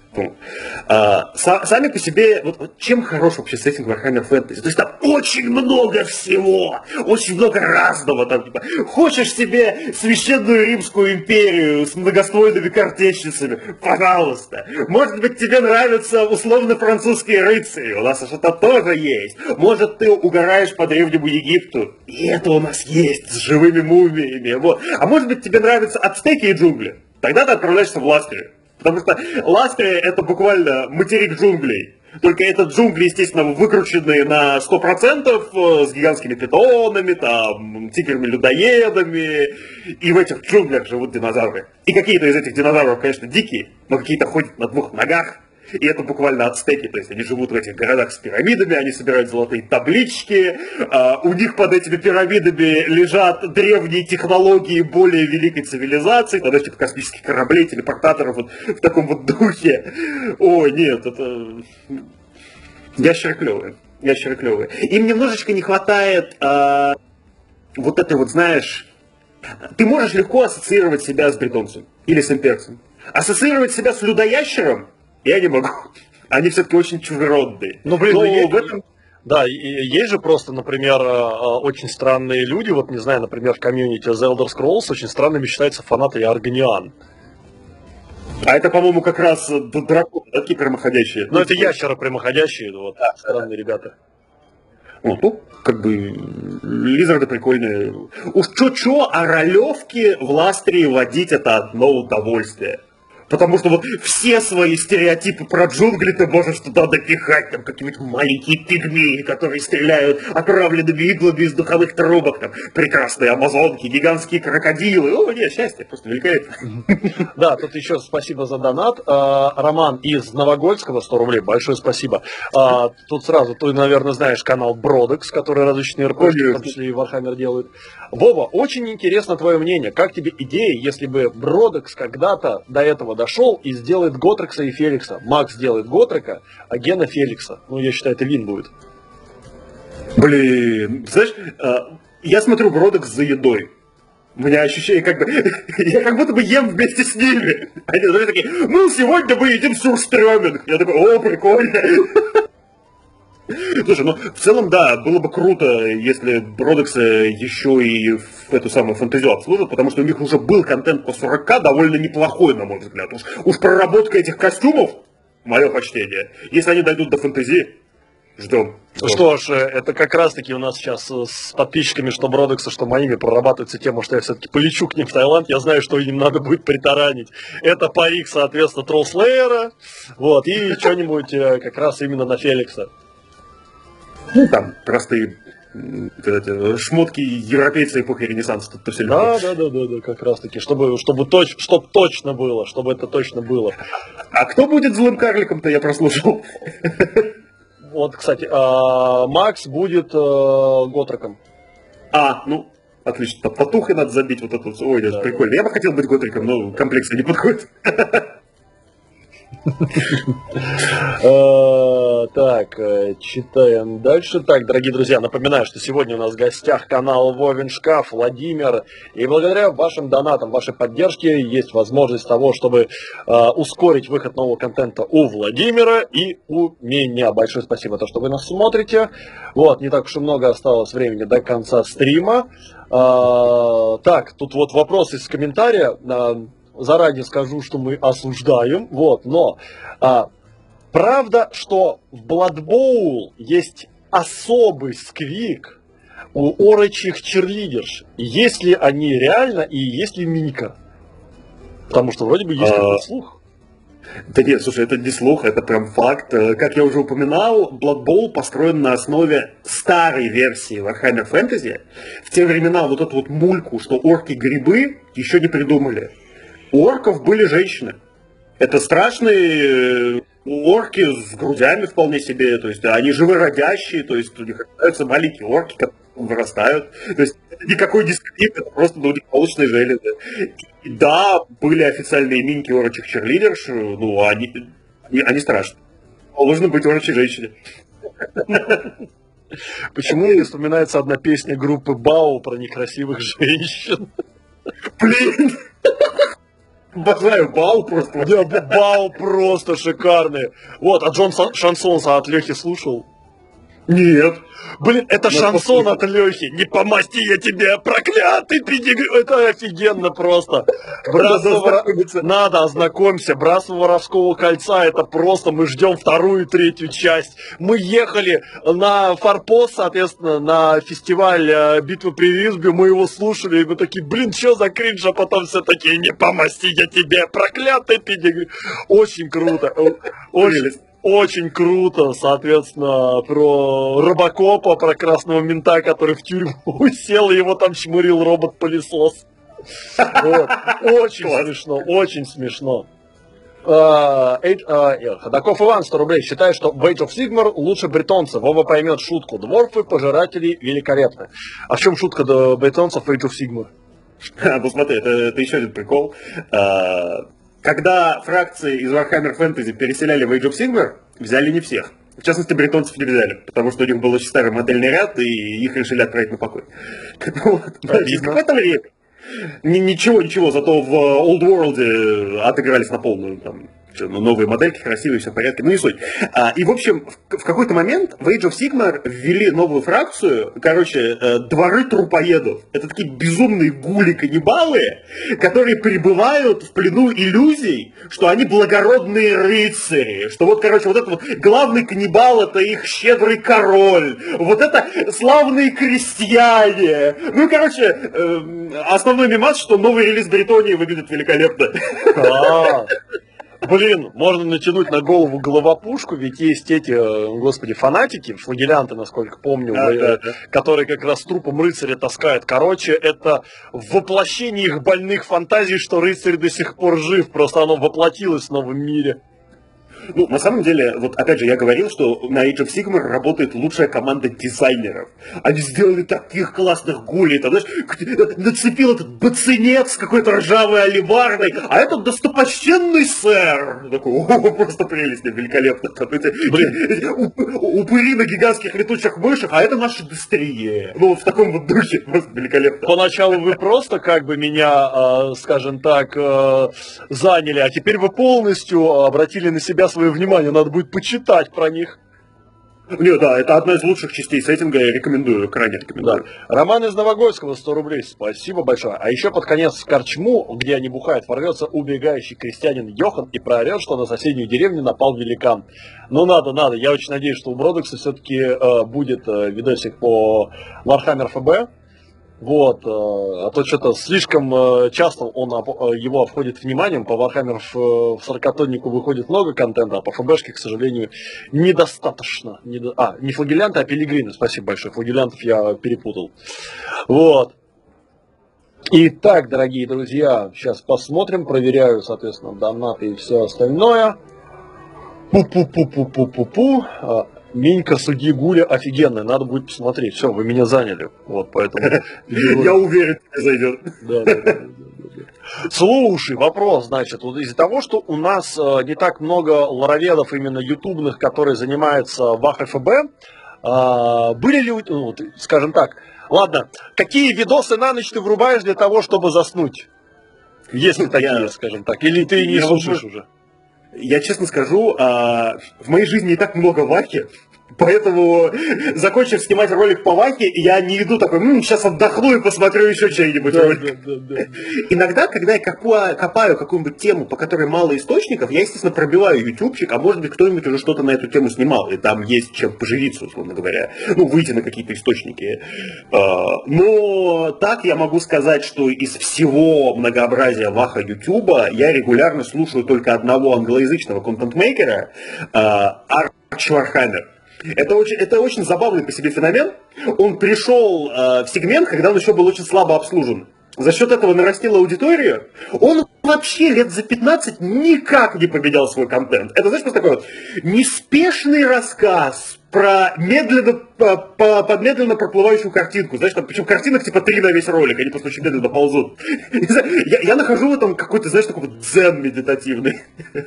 Сами по себе, чем хорош вообще сеттинг Warhammer Fantasy? То есть там очень много всего, очень много разного. Хочешь себе священную Римскую империю с многоствольными картечницами? Пожалуйста. Может быть, тебе нравятся условно французские рыцари? У нас что-то тоже есть. Может, ты угораешь по Древнему Египту? И это у нас есть с живыми мумиями. Вот. А может быть, тебе нравятся ацтеки и джунгли? Тогда ты отправляешься в Ластрию. Потому что Ластрия — это буквально материк джунглей. Только это джунгли, естественно, выкрученные на 100%, с гигантскими питонами, там, тиграми-людоедами. И в этих джунглях живут динозавры. И какие-то из этих динозавров, конечно, дикие, но какие-то ходят на двух ногах. И это буквально ацтеки, то есть они живут в этих городах с пирамидами, они собирают золотые таблички, у них под этими пирамидами лежат древние технологии более великой цивилизации, тогда типа космических кораблей, телепортаторов, вот в таком вот духе. Ой, нет, это... Ящеры клевые. Им немножечко не хватает вот этой вот, знаешь... Ты можешь легко ассоциировать себя с бретонцем или с имперцем. Ассоциировать себя с людоящером я не могу. Они все-таки очень чужеродные. Но в этом... Да, и есть же просто, например, очень странные люди, вот не знаю, например, в комьюнити The Elder Scrolls очень странными считаются фанаты Аргониан. А это, по-моему, как раз драконы, такие прямоходящие. Ну, это ящеры прямоходящие, вот, да, странные ребята. Лизарды прикольные. Уж чё-чё, а ролевки в Ластрии водить — это одно удовольствие. Потому что вот все свои стереотипы про джунгли ты можешь туда допихать, там какие-нибудь маленькие пигмеи, которые стреляют отравленными иглами из духовых трубок, там прекрасные амазонки, гигантские крокодилы. О, нет, счастье, просто великолепно. Да, тут еще спасибо за донат. Роман из Новогольского, 100 рублей, большое спасибо. Тут сразу, ты, наверное, знаешь канал Бродекс, который различные РПшки, в том числе и Warhammer делают. Вова, очень интересно твое мнение. Как тебе идея, если бы Бродекс когда-то до этого дошел и сделает Готрекса и Феликса? Макс делает Готрека, а Гена Феликса. Я считаю, это вин будет. Блин, знаешь, я смотрю Бродекс за едой. У меня ощущение, я как будто бы ем вместе с ними. Они даже такие, сегодня мы едим сюрстрёминг. Я такой, о, прикольно. Слушай, в целом, да, было бы круто, если Бродексы еще и в эту самую фэнтезию обслужат, потому что у них уже был контент по 40к довольно неплохой, на мой взгляд. Уж проработка этих костюмов, мое почтение, если они дойдут до фэнтези, Ждем. Что ж, это как раз-таки у нас сейчас с подписчиками, что Бродекса, что моими, прорабатывается тема, что я все-таки полечу к ним в Таиланд, я знаю, что им надо будет притаранить. Это парик, соответственно, Троллслеера, вот, и что-нибудь как раз именно на Феликса. Ну, там простые шмотки европейца эпохи Ренессанса. Тут все да, как раз-таки, чтобы точно было, чтобы это точно было. А кто будет злым карликом-то, я прослушал? Вот, кстати, Макс будет Готреком. Ну, отлично. Татухой надо забить вот эту. Ой, это прикольно. Я бы хотел быть Готреком, но комплексы не подходят. Так, читаем дальше. Так, дорогие друзья, напоминаю, что сегодня у нас в гостях канал Вовин Шкаф, Владимир. И благодаря вашим донатам, вашей поддержке есть возможность того, чтобы ускорить выход нового контента у Владимира и у меня. Большое спасибо, то, что вы нас смотрите. Вот, не так уж и много осталось времени до конца стрима. Так, тут вот вопрос из комментария. Заранее скажу, что мы осуждаем, вот, но правда, что в Blood Bowl есть особый сквик у орочих черлидерш. Есть ли они реально и есть ли мимика? Потому что вроде бы есть такой слух. Да нет, слушай, это не слух, это прям факт. Как я уже упоминал, Blood Bowl построен на основе старой версии Warhammer Fantasy. В те времена вот эту вот мульку, что орки-грибы, еще не придумали. У орков были женщины. Это страшные орки с грудями вполне себе, то есть они живородящие, то есть у них рождаются маленькие орки, которые вырастают. То есть никакой дискриминации, это просто благополучные железы. И да, были официальные минки орочих черлидерш, ну они страшные. Должны быть орочей женщине. Почему мне вспоминается одна песня группы Бау про некрасивых женщин? Блин! Обожаю Бау просто. Да, Бау просто шикарный. Вот, а Джон Шансонса от Лехи слушал? Нет. Блин, это шансон от Лехи. Не помасти я тебе, проклятый педигри. Это офигенно просто. Надо ознакомься. Братство Воровского кольца. Это просто мы ждем вторую и третью часть. Мы ехали на форпост, соответственно, на фестиваль Битвы при Висбе. Мы его слушали. И мы такие, блин, что за кринж? А потом все такие, не помасти я тебе, проклятый педигри. Очень круто. Очень круто, соответственно, про Робокопа, про красного мента, который в тюрьму сел, и его там чмырил робот-пылесос. Вот. Очень смешно, очень смешно. Ходаков Иван, 100 рублей, считает, что в Age of Sigmar лучше бретонцы. Вова поймет шутку. Дворфы, пожиратели великолепны. А в чем шутка до бретонцев в Age of Sigmar? Ну смотри, это еще один прикол. Когда фракции из Warhammer Fantasy переселяли в Age of Sigmar, взяли не всех. В частности, бретонцев не взяли, потому что у них был очень старый модельный ряд, и их решили отправить на покой. Через какое-то время. Ничего, зато в Old World отыгрались на полную. Там, новые модельки, красивые, все в порядке, ну не суть. И, в общем, в какой-то момент в Age of Sigmar ввели новую фракцию, дворы трупоедов. Это такие безумные гули-каннибалы, которые пребывают в плену иллюзий, что они благородные рыцари, что вот этот вот главный каннибал — это их щедрый король, вот это славные крестьяне. Ну, основной мемас, что новый релиз Бретонии выглядит великолепно. Блин, можно натянуть на голову головопушку, ведь есть эти, господи, фанатики, флагелянты, насколько помню, которые как раз трупом рыцаря таскают. Короче, это воплощение их больных фантазий, что рыцарь до сих пор жив, просто оно воплотилось в новом мире. Ну, на самом деле, вот опять же, я говорил, что на Age of Sigmar работает лучшая команда дизайнеров. Они сделали таких классных гулей, там, знаешь, нацепил этот бацинец какой-то ржавый алебардой, а этот достопочтенный сэр. Такой, просто прелесть, великолепно. Упыри на гигантских летучих мышах, а это наша индустрия. Ну, в таком вот духе, просто великолепно. Поначалу вы просто меня, скажем так, заняли, а теперь вы полностью обратили на себя свое внимание, надо будет почитать про них. Нет, да, это одна из лучших частей сеттинга, я рекомендую, крайне рекомендую. Да. Роман из Новогольского, 100 рублей, спасибо большое. А еще под конец в корчму, где они бухают, ворвется убегающий крестьянин Йохан и проорет, что на соседнюю деревню напал великан. Ну надо, я очень надеюсь, что у Бродекса все-таки будет видосик по Warhammer ФБ. Вот, а то что-то слишком часто он его обходит вниманием, по Warhammer в 40-тоннику выходит много контента, а по ФБшке, к сожалению, недостаточно. Не флагелянты, а пилигрины, спасибо большое, флагелянтов я перепутал. Вот. Итак, дорогие друзья, сейчас посмотрим, проверяю, соответственно, донаты и все остальное. Пу-пу-пу-пу-пу-пу-пу. Минька судьи Гуля офигенная, надо будет посмотреть. Все, вы меня заняли. Вот, поэтому... Я уверен, зайдет. Да. Слушай, вопрос, значит, вот из-за того, что у нас не так много лороведов именно ютубных, которые занимаются Вах ФБ, были ли, ну, скажем так, ладно, какие видосы на ночь ты врубаешь для того, чтобы заснуть? Если такие, скажем так, или ты не слушаешь уже? Я честно скажу, в моей жизни не так много Вахи, поэтому, закончив снимать ролик по Вахе, я не иду такой, сейчас отдохну и посмотрю еще что-нибудь. Да. Иногда, когда я копаю какую-нибудь тему, по которой мало источников, я, естественно, пробиваю ютубчик, а может быть кто-нибудь уже что-то на эту тему снимал, и там есть чем поживиться, условно говоря, выйти на какие-то источники. Но так я могу сказать, что из всего многообразия Ваха ютуба я регулярно слушаю только одного англоязычного контент-мейкера, Арч Вархаммер. Это очень забавный по себе феномен. Он пришел в сегмент, когда он еще был очень слабо обслужен. За счет этого нарастил аудиторию. Он вообще лет за 15 никак не поменял свой контент. Это, знаешь, просто такой вот неспешный рассказ про под медленно проплывающую картинку. Знаешь, там, причем картинок типа 3 на весь ролик, они просто очень медленно ползут. Я нахожу в этом какой-то, знаешь, такой вот дзен медитативный.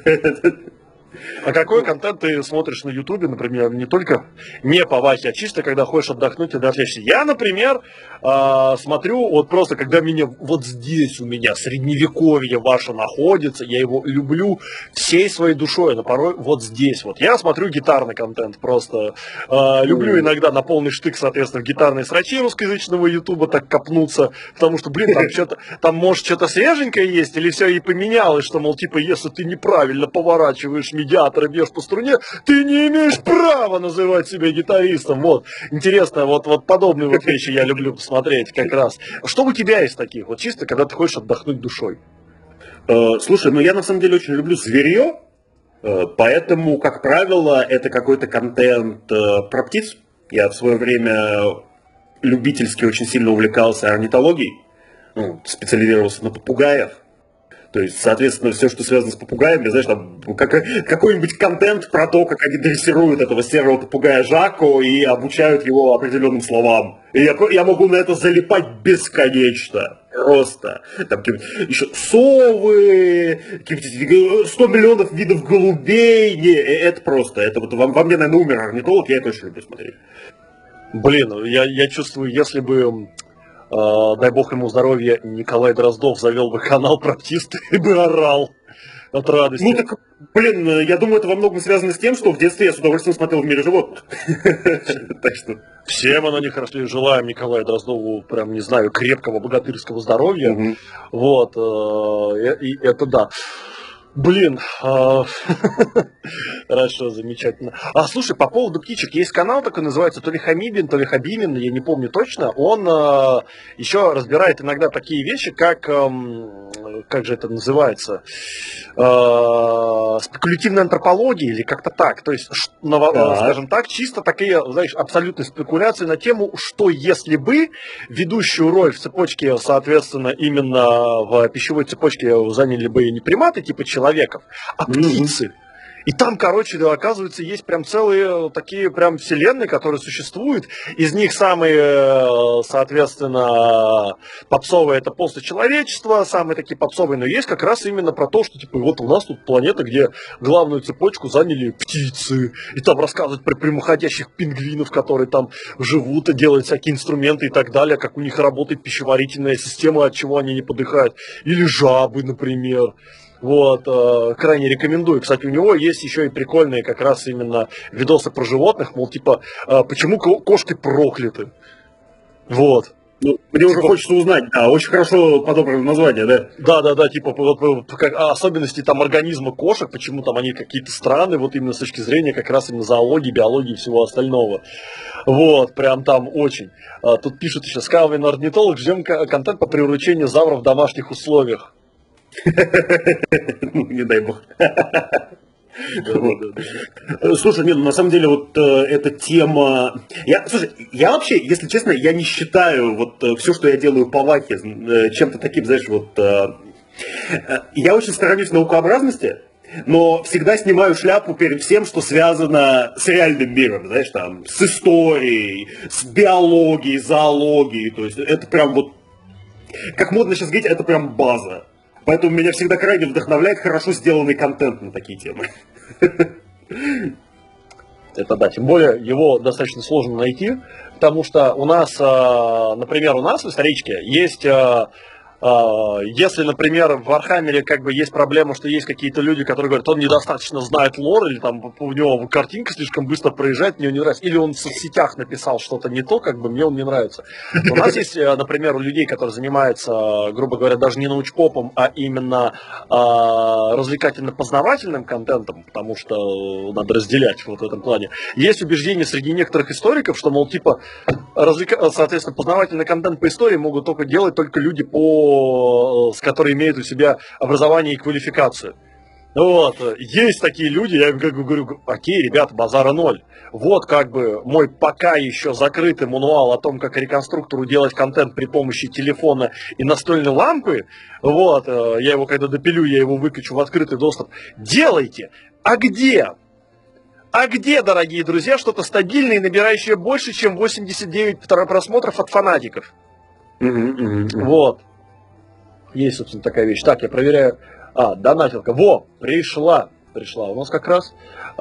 А какой контент ты смотришь на Ютубе, например, не только не по Вахе, а чисто когда хочешь отдохнуть и отвлечься? Я, например, смотрю, вот просто когда вот здесь у меня средневековье ваше находится, я его люблю всей своей душой, но порой вот здесь вот. Я смотрю гитарный контент просто. Люблю иногда на полный штык, соответственно, в гитарные срачи русскоязычного Ютуба так копнуться, потому что, там может что-то свеженькое есть, или все и поменялось, что, мол, типа, если ты неправильно поворачиваешь медиатор и бьешь по струне, ты не имеешь права называть себя гитаристом. Вот. Интересно, вот подобные вот вещи я люблю посмотреть как раз. Что у тебя из таких? Вот чисто, когда ты хочешь отдохнуть душой. Слушай, я на самом деле очень люблю зверье, поэтому, как правило, это какой-то контент про птиц. Я в свое время любительски очень сильно увлекался орнитологией, специализировался на попугаях. То есть, соответственно, все, что связано с попугаями, знаешь, там какой-нибудь контент про то, как они дрессируют этого серого попугая Жако и обучают его определенным словам. И я могу на это залипать бесконечно. Просто. Там еще совы, 100 миллионов видов голубей. Это просто. Это вот во мне, наверное, умер орнитолог, я это очень люблю смотреть. Блин, я чувствую, если бы... дай бог ему здоровья, Николай Дроздов завел бы канал про птиц и бы орал от радости. Я думаю, это во многом связано с тем, что в детстве я с удовольствием смотрел «В мире животных». Так что... Всем мы на них росли, желаем Николаю Дроздову, прям, не знаю, крепкого богатырского здоровья. Вот, и это да. Блин, хорошо, замечательно. Слушай, по поводу птичек, есть канал такой, называется то ли Хамибин, то ли Хабимин, я не помню точно. Он еще разбирает иногда такие вещи, как же это называется, спекулятивная антропология или как-то так. То есть, скажем так, чисто такие, знаешь, абсолютные спекуляции на тему, что если бы ведущую роль в цепочке, соответственно, именно в пищевой цепочке заняли бы не приматы типа человеков, а птицы. И там, короче, оказывается, есть прям целые такие прям вселенные, которые существуют. Из них самые, соответственно, попсовые — это после человечества, самые такие попсовые, но есть как раз именно про то, что, типа, вот у нас тут планета, где главную цепочку заняли птицы. И там рассказывают про прямоходящих пингвинов, которые там живут и делают всякие инструменты и так далее, как у них работает пищеварительная система, от чего они не подыхают. Или жабы, например. Вот, крайне рекомендую. Кстати, у него есть еще и прикольные как раз именно видосы про животных, мол, типа, почему кошки прокляты. Вот. Ну, мне уже хочется узнать, да, очень хорошо подобрано название, да? Да, типа, как, особенности там организма кошек, почему там они какие-то странные, вот именно с точки зрения как раз именно зоологии, биологии и всего остального. Вот, прям там очень. Тут пишут еще, Скалвин орнитолог, ждем контент по приручению завров в домашних условиях. Не дай бог. Слушай, нет, на самом деле вот эта тема... Слушай, я вообще, если честно, я не считаю вот все, что я делаю по Вахе, чем-то таким, знаешь, вот... Я очень сторонюсь наукообразности, но всегда снимаю шляпу перед всем, что связано с реальным миром, знаешь, там, с историей, с биологией, зоологией, то есть это прям вот... Как модно сейчас говорить, это прям база. Поэтому меня всегда крайне вдохновляет хорошо сделанный контент на такие темы. Это да, тем более его достаточно сложно найти, потому что у нас, например, у нас в историчке есть... Если, например, в Вархаммере как бы есть проблема, что есть какие-то люди, которые говорят, он недостаточно знает лор, или там у него картинка слишком быстро проезжает, мне он не нравится, или он в соцсетях написал что-то не то, как бы мне он не нравится. У нас есть, например, у людей, которые занимаются, грубо говоря, даже не научпопом, а именно развлекательно-познавательным контентом, потому что надо разделять вот в этом плане. Есть убеждение среди некоторых историков, что, мол, типа, соответственно, познавательный контент по истории могут только делать только люди с которые имеют у себя образование и квалификацию. Вот, есть такие люди, я им как бы говорю, окей, ребята, базара ноль. Вот как бы мой пока еще закрытый мануал о том, как реконструктору делать контент при помощи телефона и настольной лампы. Вот, я его когда допилю, я его выкачу в открытый доступ. Делайте! А где? А где, дорогие друзья, что-то стабильное и набирающее больше, чем 89 просмотров от фанатиков? Вот. Есть, собственно, такая вещь. Так, я проверяю. Донатилка. Во, пришла у нас как раз.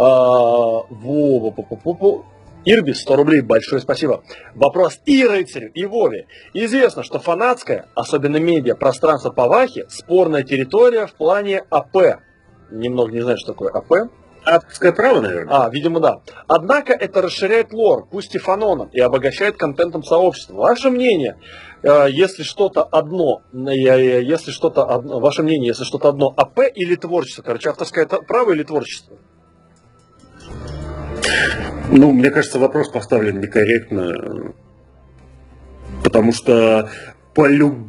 Ирбис, 100 рублей, большое спасибо. Вопрос и рыцарю, и Вове. Известно, что фанатское, особенно медиа, пространство по Вахе, спорная территория в плане АП. Немного не знаю, что такое АП. Авторское право, наверное. Видимо, да. Однако это расширяет лор, пусть и фаноном, и обогащает контентом сообщества. Ваше мнение, если что-то одно, ваше мнение, если что-то одно АП или творчество? Короче, авторское право или творчество? Ну, мне кажется, вопрос поставлен некорректно, потому что по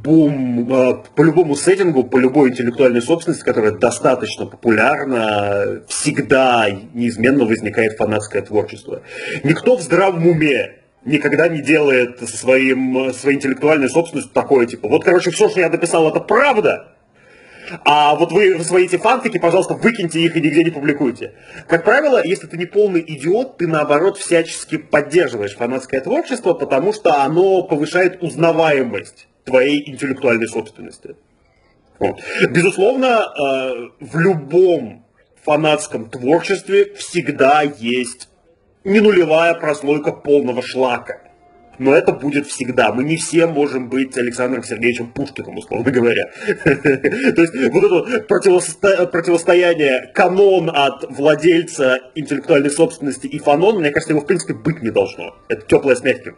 любому сеттингу, по любой интеллектуальной собственности, которая достаточно популярна, всегда неизменно возникает фанатское творчество. Никто в здравом уме никогда не делает со своей интеллектуальной собственностью такое, типа, вот, короче, все, что я написал, это правда, а вот вы свои эти фанфики, пожалуйста, выкиньте их и нигде не публикуйте. Как правило, если ты не полный идиот, ты, наоборот, всячески поддерживаешь фанатское творчество, потому что оно повышает узнаваемость твоей интеллектуальной собственности. Вот. Безусловно, в любом фанатском творчестве всегда есть не нулевая прослойка полного шлака. Но это будет всегда. Мы не все можем быть Александром Сергеевичем Пушкиным, условно говоря. То есть вот это противостояние канон от владельца интеллектуальной собственности и фанон, мне кажется, его в принципе быть не должно. Это теплое с мягким.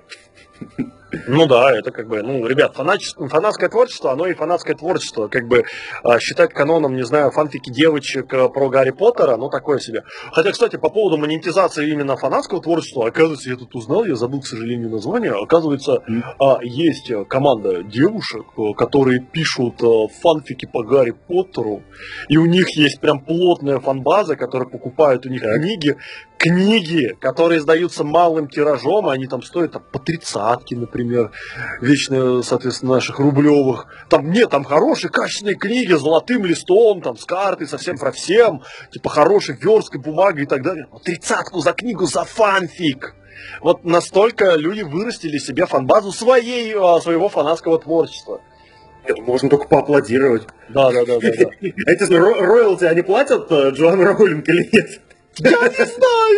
Ну да, это как бы, ребят, фанатское творчество, оно и фанатское творчество, как бы считать каноном, не знаю, фанфики девочек про Гарри Поттера, такое себе. Хотя, кстати, по поводу монетизации именно фанатского творчества, оказывается, я тут узнал, я забыл, к сожалению, название, оказывается, есть команда девушек, которые пишут фанфики по Гарри Поттеру, и у них есть прям плотная фанбаза, которая покупает у них книги, которые издаются малым тиражом, и они там стоят по 30-ке, например, вечно, соответственно, наших рублевых. Там хорошие, качественные книги с золотым листом, с картой, совсем про всем, типа хорошей версткой бумагой и так далее. 30-ку за книгу, за фанфик. Вот настолько люди вырастили себе фанбазу своего фанатского творчества. Это можно только поаплодировать. Да. Эти роялти, они платят Джоан Роулинг или нет? Я не знаю!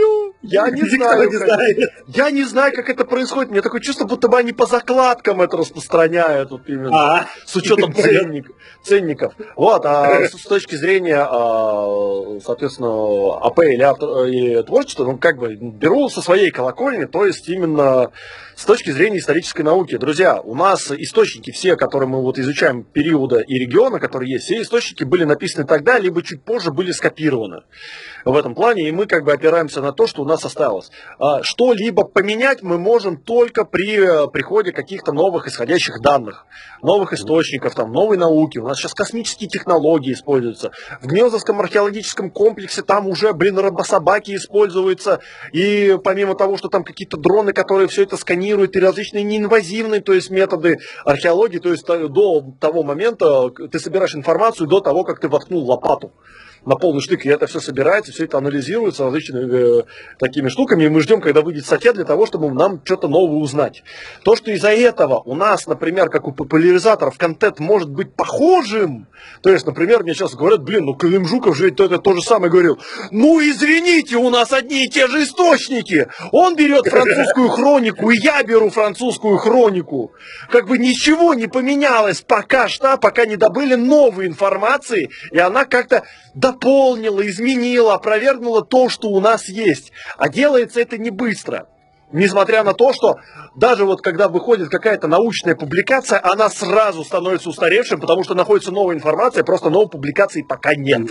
Я не знаю, как это происходит. Мне такое чувство, будто бы они по закладкам это распространяют, вот именно, с учетом ценников. Вот, а с точки зрения, соответственно, АП или творчества, ну, как бы, беру со своей колокольни, то есть именно с точки зрения исторической науки. Друзья, у нас источники все, которые мы вот изучаем периода и региона, которые есть, все источники были написаны тогда, либо чуть позже были скопированы в этом плане, и мы как бы опираемся на то, что у нас осталось. Что-либо поменять мы можем только при приходе каких-то новых исходящих данных, новых источников, там, новой науки. У нас сейчас космические технологии используются. В Гнездовском археологическом комплексе там уже, робособаки используются, и помимо того, что там какие-то дроны, которые все это сканируют, и различные неинвазивные, то есть методы археологии, то есть до того момента ты собираешь информацию до того, как ты воткнул лопату на полный штык, и это все собирается, все это анализируется различными такими штуками, и мы ждем, когда выйдет статья для того, чтобы нам что-то новое узнать. То, что из-за этого у нас, например, как у популяризаторов, контент может быть похожим, то есть, например, мне сейчас говорят, Клим Жуков же это то же самое говорил. Ну, извините, у нас одни и те же источники. Он берет французскую хронику, и я беру французскую хронику. Как бы ничего не поменялось пока что, пока не добыли новой информации, и она как-то дополнила, изменила, опровергнула то, что у нас есть. А делается это не быстро. Несмотря на то, что даже вот когда выходит какая-то научная публикация, она сразу становится устаревшим, потому что находится новая информация, просто новой публикации пока нет.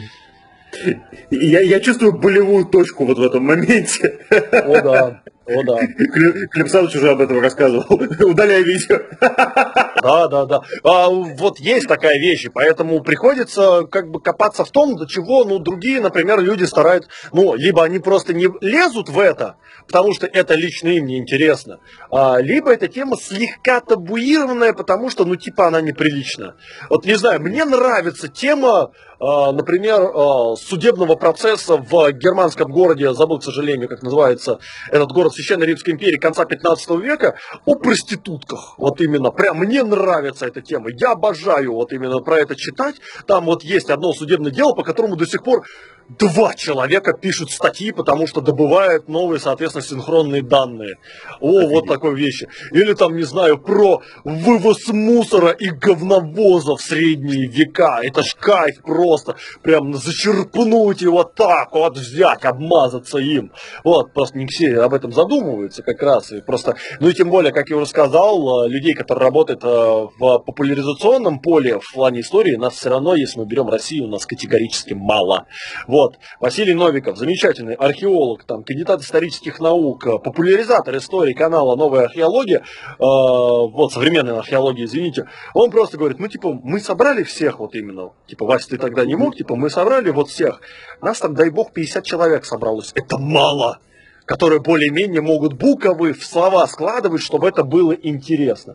Я чувствую болевую точку вот в этом моменте. О да. Клим Саныч уже об этом рассказывал. Удаляй видео. Да. Вот есть такая вещь, и поэтому приходится как бы копаться в том, до чего, другие, например, люди стараются, либо они просто не лезут в это, потому что это лично им не интересно, либо эта тема слегка табуированная, потому что, она неприлична. Вот не знаю, мне нравится тема, например, судебного процесса в германском городе, забыл, к сожалению, как называется этот город Священной Римской империи конца 15 века, о проститутках. Вот именно, прям мне нравится эта тема. Я обожаю вот именно про это читать. Там вот есть одно судебное дело, по которому до сих пор 2 человека пишут статьи, потому что добывают новые, соответственно, синхронные данные. Вот такой вещи. Или там, не знаю, про вывоз мусора и говновоза в средние века. Это ж кайф просто. Прям зачерпнуть его так, вот взять, обмазаться им. Вот, просто не все об этом задумываются как раз. И просто, и тем более, как я уже сказал, людей, которые работают в популяризационном поле в плане истории, нас все равно, если мы берем Россию, у нас категорически мало. Вот. Василий Новиков, замечательный археолог, кандидат исторических наук, популяризатор истории канала «Новая археология», современная археология, извините, он просто говорит, мы собрали всех вот именно, Вася, ты тогда не мог, мы собрали вот всех, нас там, дай бог, 50 человек собралось, это мало, которые более-менее могут буквы в слова складывать, чтобы это было интересно.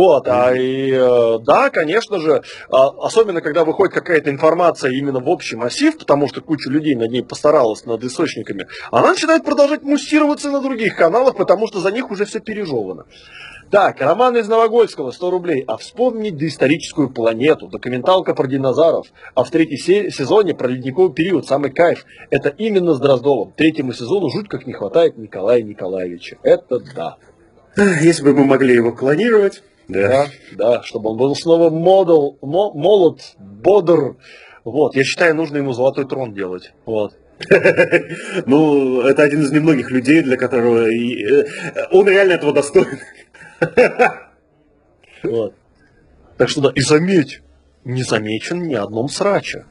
Да, конечно же, особенно когда выходит какая-то информация именно в общий массив, потому что куча людей над ней постаралась, над источниками, она начинает продолжать муссироваться на других каналах, потому что за них уже все пережевано. Так, Роман из Новогольского, 100 рублей. А вспомнить доисторическую планету, документалка про динозавров. А в 3-м сезоне про ледниковый период самый кайф. Это именно с Дроздовым. 3-му сезону жуть как не хватает Николая Николаевича. Это да. Если бы мы могли его клонировать. Да, чтобы он был снова молод, бодр. Я считаю, нужно ему золотой трон делать. Это один из немногих людей, для которого он реально этого достоин. Так что и заметь, не замечен ни одном сраче.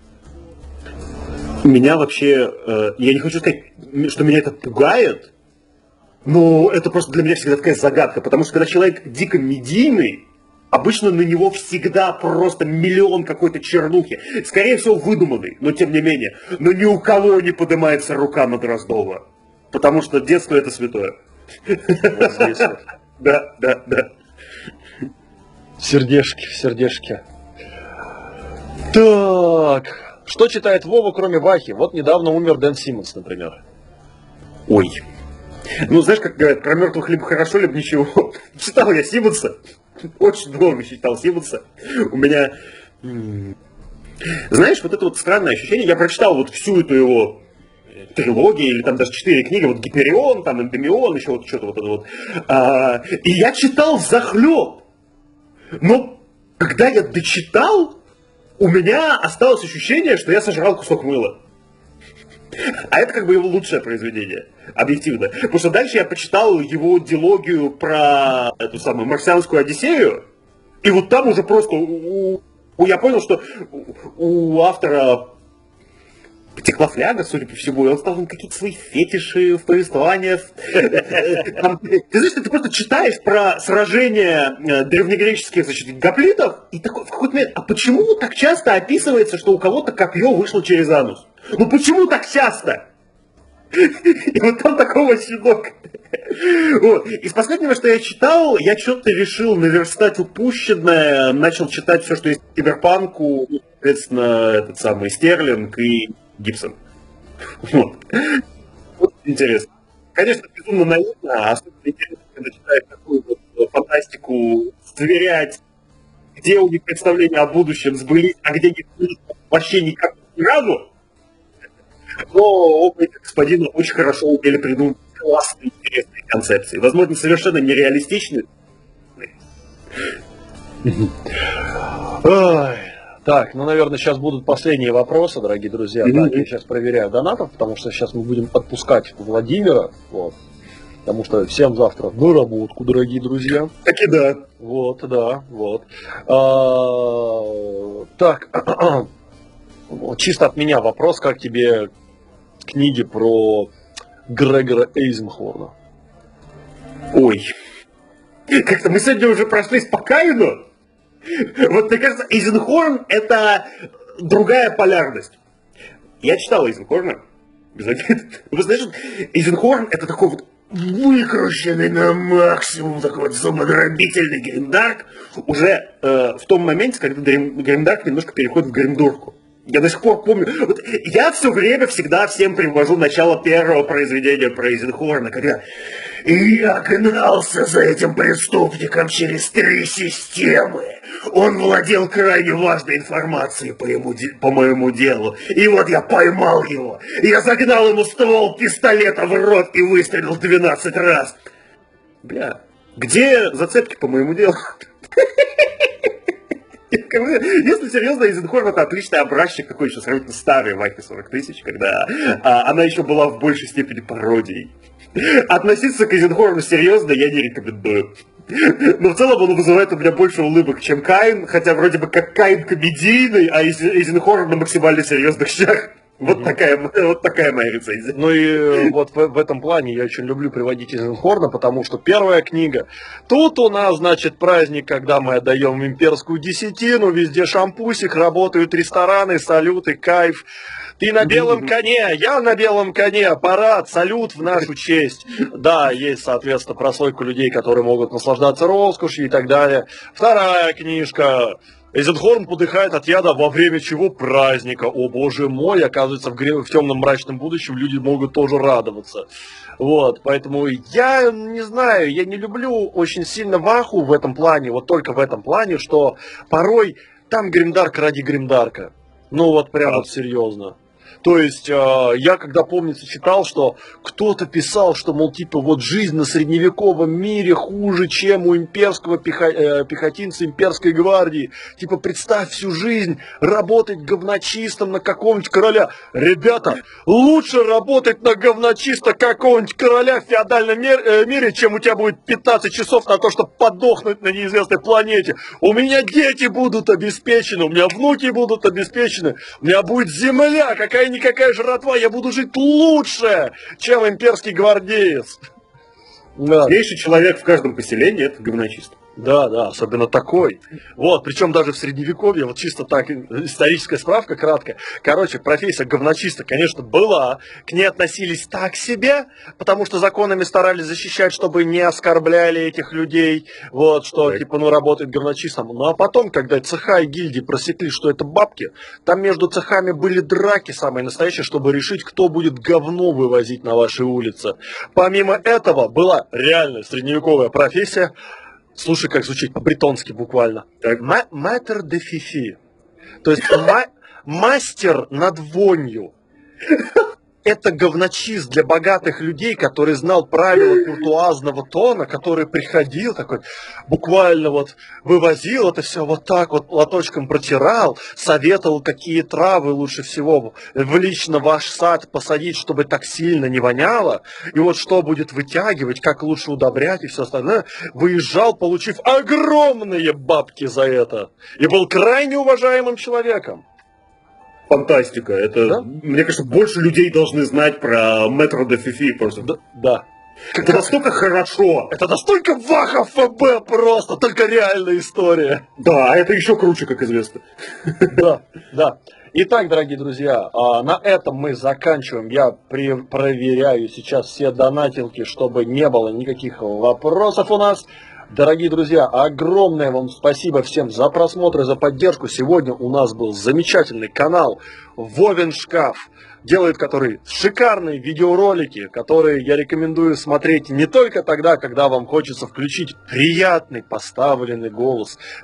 Меня вообще, я не хочу сказать, что меня это пугает, но это просто для меня всегда такая загадка, потому что когда человек дико медийный, обычно на него всегда просто миллион какой-то чернухи, скорее всего выдуманный, но тем не менее, но ни у кого не поднимается рука на Дроздова, потому что детство это святое. Вот здесь вот. Да. Сердечки. Так, что читает Вова, кроме Вахи? Вот недавно умер Дэн Симмонс, например. Ой. Знаешь, как говорят, про мертвых либо хорошо, либо ничего. Читал я Симмонса. Очень долго читал Симмонса. У меня... Знаешь, вот это вот странное ощущение. Я прочитал вот всю эту его трилогия, или там даже 4 книги, вот Гиперион, там Эндемион, еще вот что-то вот это вот. И я читал взахлеб. Но когда я дочитал, у меня осталось ощущение, что я сожрал кусок мыла. А это как бы его лучшее произведение, объективно. Потому что дальше я почитал его дилогию про эту самую марсианскую Одиссею, и вот там уже просто я понял, что у автора потекла фляга, судя по всему, и он стал какие-то свои фетиши в повествованиях. Ты знаешь, ты просто читаешь про сражения древнегреческих, значит, гоплитов, и такой в какой-то момент, а почему так часто описывается, что у кого-то копье вышло через анус? Ну почему так часто? И вот там такого щенок. Вот. Из последнего, что я читал, я что-то решил наверстать упущенное, начал читать все, что есть в киберпанку, соответственно, этот самый Стерлинг и Гибсон. Вот. Вот интересно. Конечно, безумно наивно, особенно интересно, когда читаешь такую вот фантастику, сверять, где у них представления о будущем сбылись, а где не сбылись вообще никак ни разу. Но оба этих господина очень хорошо умели придумать классные, интересные концепции. Возможно, совершенно нереалистичные. Так, ну, наверное, сейчас будут последние вопросы, дорогие друзья. Да, я сейчас проверяю донатов, потому что сейчас мы будем отпускать Владимира. Вот. Потому что всем завтра на работку, дорогие друзья. Так и да. Вот, да, вот. Так, чисто от меня вопрос, как тебе книги про Грегора Эйзенхорна? Ой, как-то мы сегодня уже прошлись по Каину. Вот мне кажется, Эйзенхорн — это другая полярность. Я читал Эйзенхорна. Вы знаете, Эйзенхорн — это такой вот выкрученный на максимум, такой вот зубодробительный гримдарк, уже в том моменте, когда гримдарк немножко переходит в гримдурку. Я до сих пор помню, вот я все время всегда всем привожу начало первого произведения про Эйзенхорна, когда я гнался за этим преступником через 3 системы. Он владел крайне важной информацией по моему делу. И вот я поймал его. Я загнал ему ствол пистолета в рот и выстрелил 12 раз. Бля, где зацепки по моему делу? Если серьезно, Эйзенхорн — это отличный образчик такой еще сравнительно старой Вахи 40 тысяч, когда она еще была в большей степени пародией. Относиться к Эйзенхорну серьезно я не рекомендую. Но в целом он вызывает у меня больше улыбок, чем Каин, хотя вроде бы как Каин комедийный, а Эйзенхорн на максимально серьезных щах. Вот такая моя рецензия. Ну и вот в этом плане я очень люблю приводить Эйзенхорна, потому что первая книга. Тут у нас, значит, праздник, когда мы отдаем имперскую десятину, везде шампусик, работают рестораны, салюты, кайф. Ты на белом коне, я на белом коне, парад, салют в нашу честь. Да, есть, соответственно, прослойка людей, которые могут наслаждаться роскошью и так далее. Вторая книжка. Эйзенхорн подыхает от яда во время чего праздника. О боже мой, оказывается, в темном мрачном будущем люди могут тоже радоваться. Вот, поэтому я не знаю, я не люблю очень сильно Ваху в этом плане, вот только в этом плане, что порой там гримдарк ради гримдарка. Ну вот прям вот серьезно. То есть я когда, помнится, читал, что кто-то писал, что, мол, типа, вот жизнь на средневековом мире хуже, чем у имперского пехотинца имперской гвардии. Типа, представь всю жизнь работать говночистом на какого-нибудь короля. Ребята, лучше работать на говночисто какого-нибудь короля в феодальном мире, чем у тебя будет 15 часов на то, чтобы подохнуть на неизвестной планете. У меня дети будут обеспечены, у меня внуки будут обеспечены, у меня будет земля, какая-никакая жратва, я буду жить лучше, чем имперский гвардеец. Да. Злейший человек в каждом поселении — это говночист. Да, да, особенно такой. Вот, причем даже в средневековье, вот чисто так, историческая справка краткая. Короче, профессия говночиста, конечно, была. К ней относились так себе, потому что законами старались защищать, чтобы не оскорбляли этих людей. Вот, что, так, типа, ну, работает говночистом. Ну, а потом, когда цеха и гильдии просекли, что это бабки, там между цехами были драки самые настоящие, чтобы решить, кто будет говно вывозить на вашей улице. Помимо этого, была реальная средневековая профессия. Слушай, как звучит по-бретонски буквально. Мэтр де фифи. То есть мастер над вонью. это говночист для богатых людей, который знал правила куртуазного тона, который приходил такой, буквально вот вывозил это все вот так вот платочком протирал, советовал, какие травы лучше всего в лично ваш сад посадить, чтобы так сильно не воняло, и вот что будет вытягивать, как лучше удобрять и все остальное, выезжал, получив огромные бабки за это, и был крайне уважаемым человеком. Фантастика. Это, да? Мне кажется, больше людей должны знать про Метро де Фифи просто. Да. Это настолько хорошо. Это настолько Ваха ФБ просто, только реальная история. Да, а это еще круче, как известно. Да. Итак, дорогие друзья, на этом мы заканчиваем. Я проверяю сейчас все донатилки, чтобы не было никаких вопросов у нас. Дорогие друзья, огромное вам спасибо всем за просмотр и за поддержку. Сегодня у нас был замечательный канал Вовин Шкаф, делает который шикарные видеоролики, которые я рекомендую смотреть не только тогда, когда вам хочется включить приятный поставленный голос,